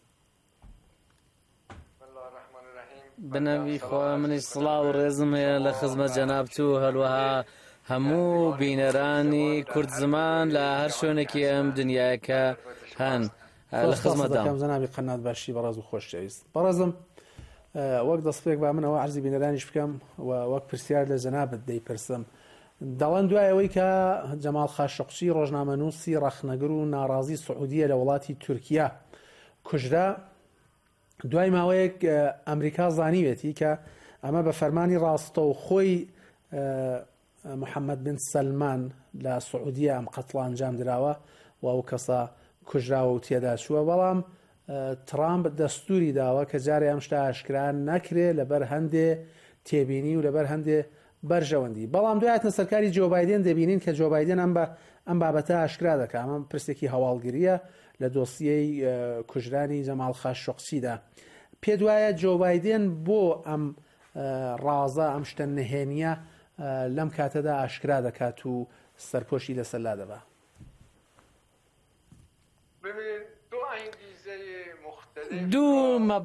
بنەوی خۆ منیش سڵاو و ڕێزم هەیە لە خزمەت جەناب تو هەروەها هەموو بینەرانی کورد زمان لە هەر شوێنێکی ئەم دنیاکە هەن لە خزمەتدام جەنابی قەناد باشی بەڕێز و خۆشەویست بەڕێزم وەک دەستپێک با منەوە عەرزی بینەرانیش بکەم و وەک پرسیار لە جەنابت دەیپرسم دەڵێن دوای ئەوەی کە جەمال خاشقچی ڕۆژنامەنووسی ڕەخنەگر و ناڕازی سعودیە لە وڵاتی تورکیا کوژرا دوای ماوەیەک ئەمریکا زانیوێتی کە ئەمە بە فەرمانی ڕاستە و خۆی محەممەد بن سەلمان لە سعودیە ئەم قەتڵ ئەنجام دراوە و ئەو کەسە کوژراوە و تێدا چووە بەڵام ترامپ دەستوری داوە کە جارێ ئەم شتا ئاشکرا نەکرێ لەبەر هەندێ تێبینی و لەبەر هەندێ بەرژەوەندی. بەڵام دوایەتە سەرکاری جۆ بایدن دەبینین کە جۆ بایدن ئەم بە ئەم بابەتە ئاشکرا دەکات. ئەمە پرسێکی هەواڵگریە لە دۆسیەی کوژرانی جەمال خاشقچیدا. پێ دوایە جۆ بایدن بۆ ئەم ڕازە ئەم شتە نهێنیە لەم کاتەدا ئاشکرا دەکات و سەرپۆشی لەسەرلا دەبا. دوو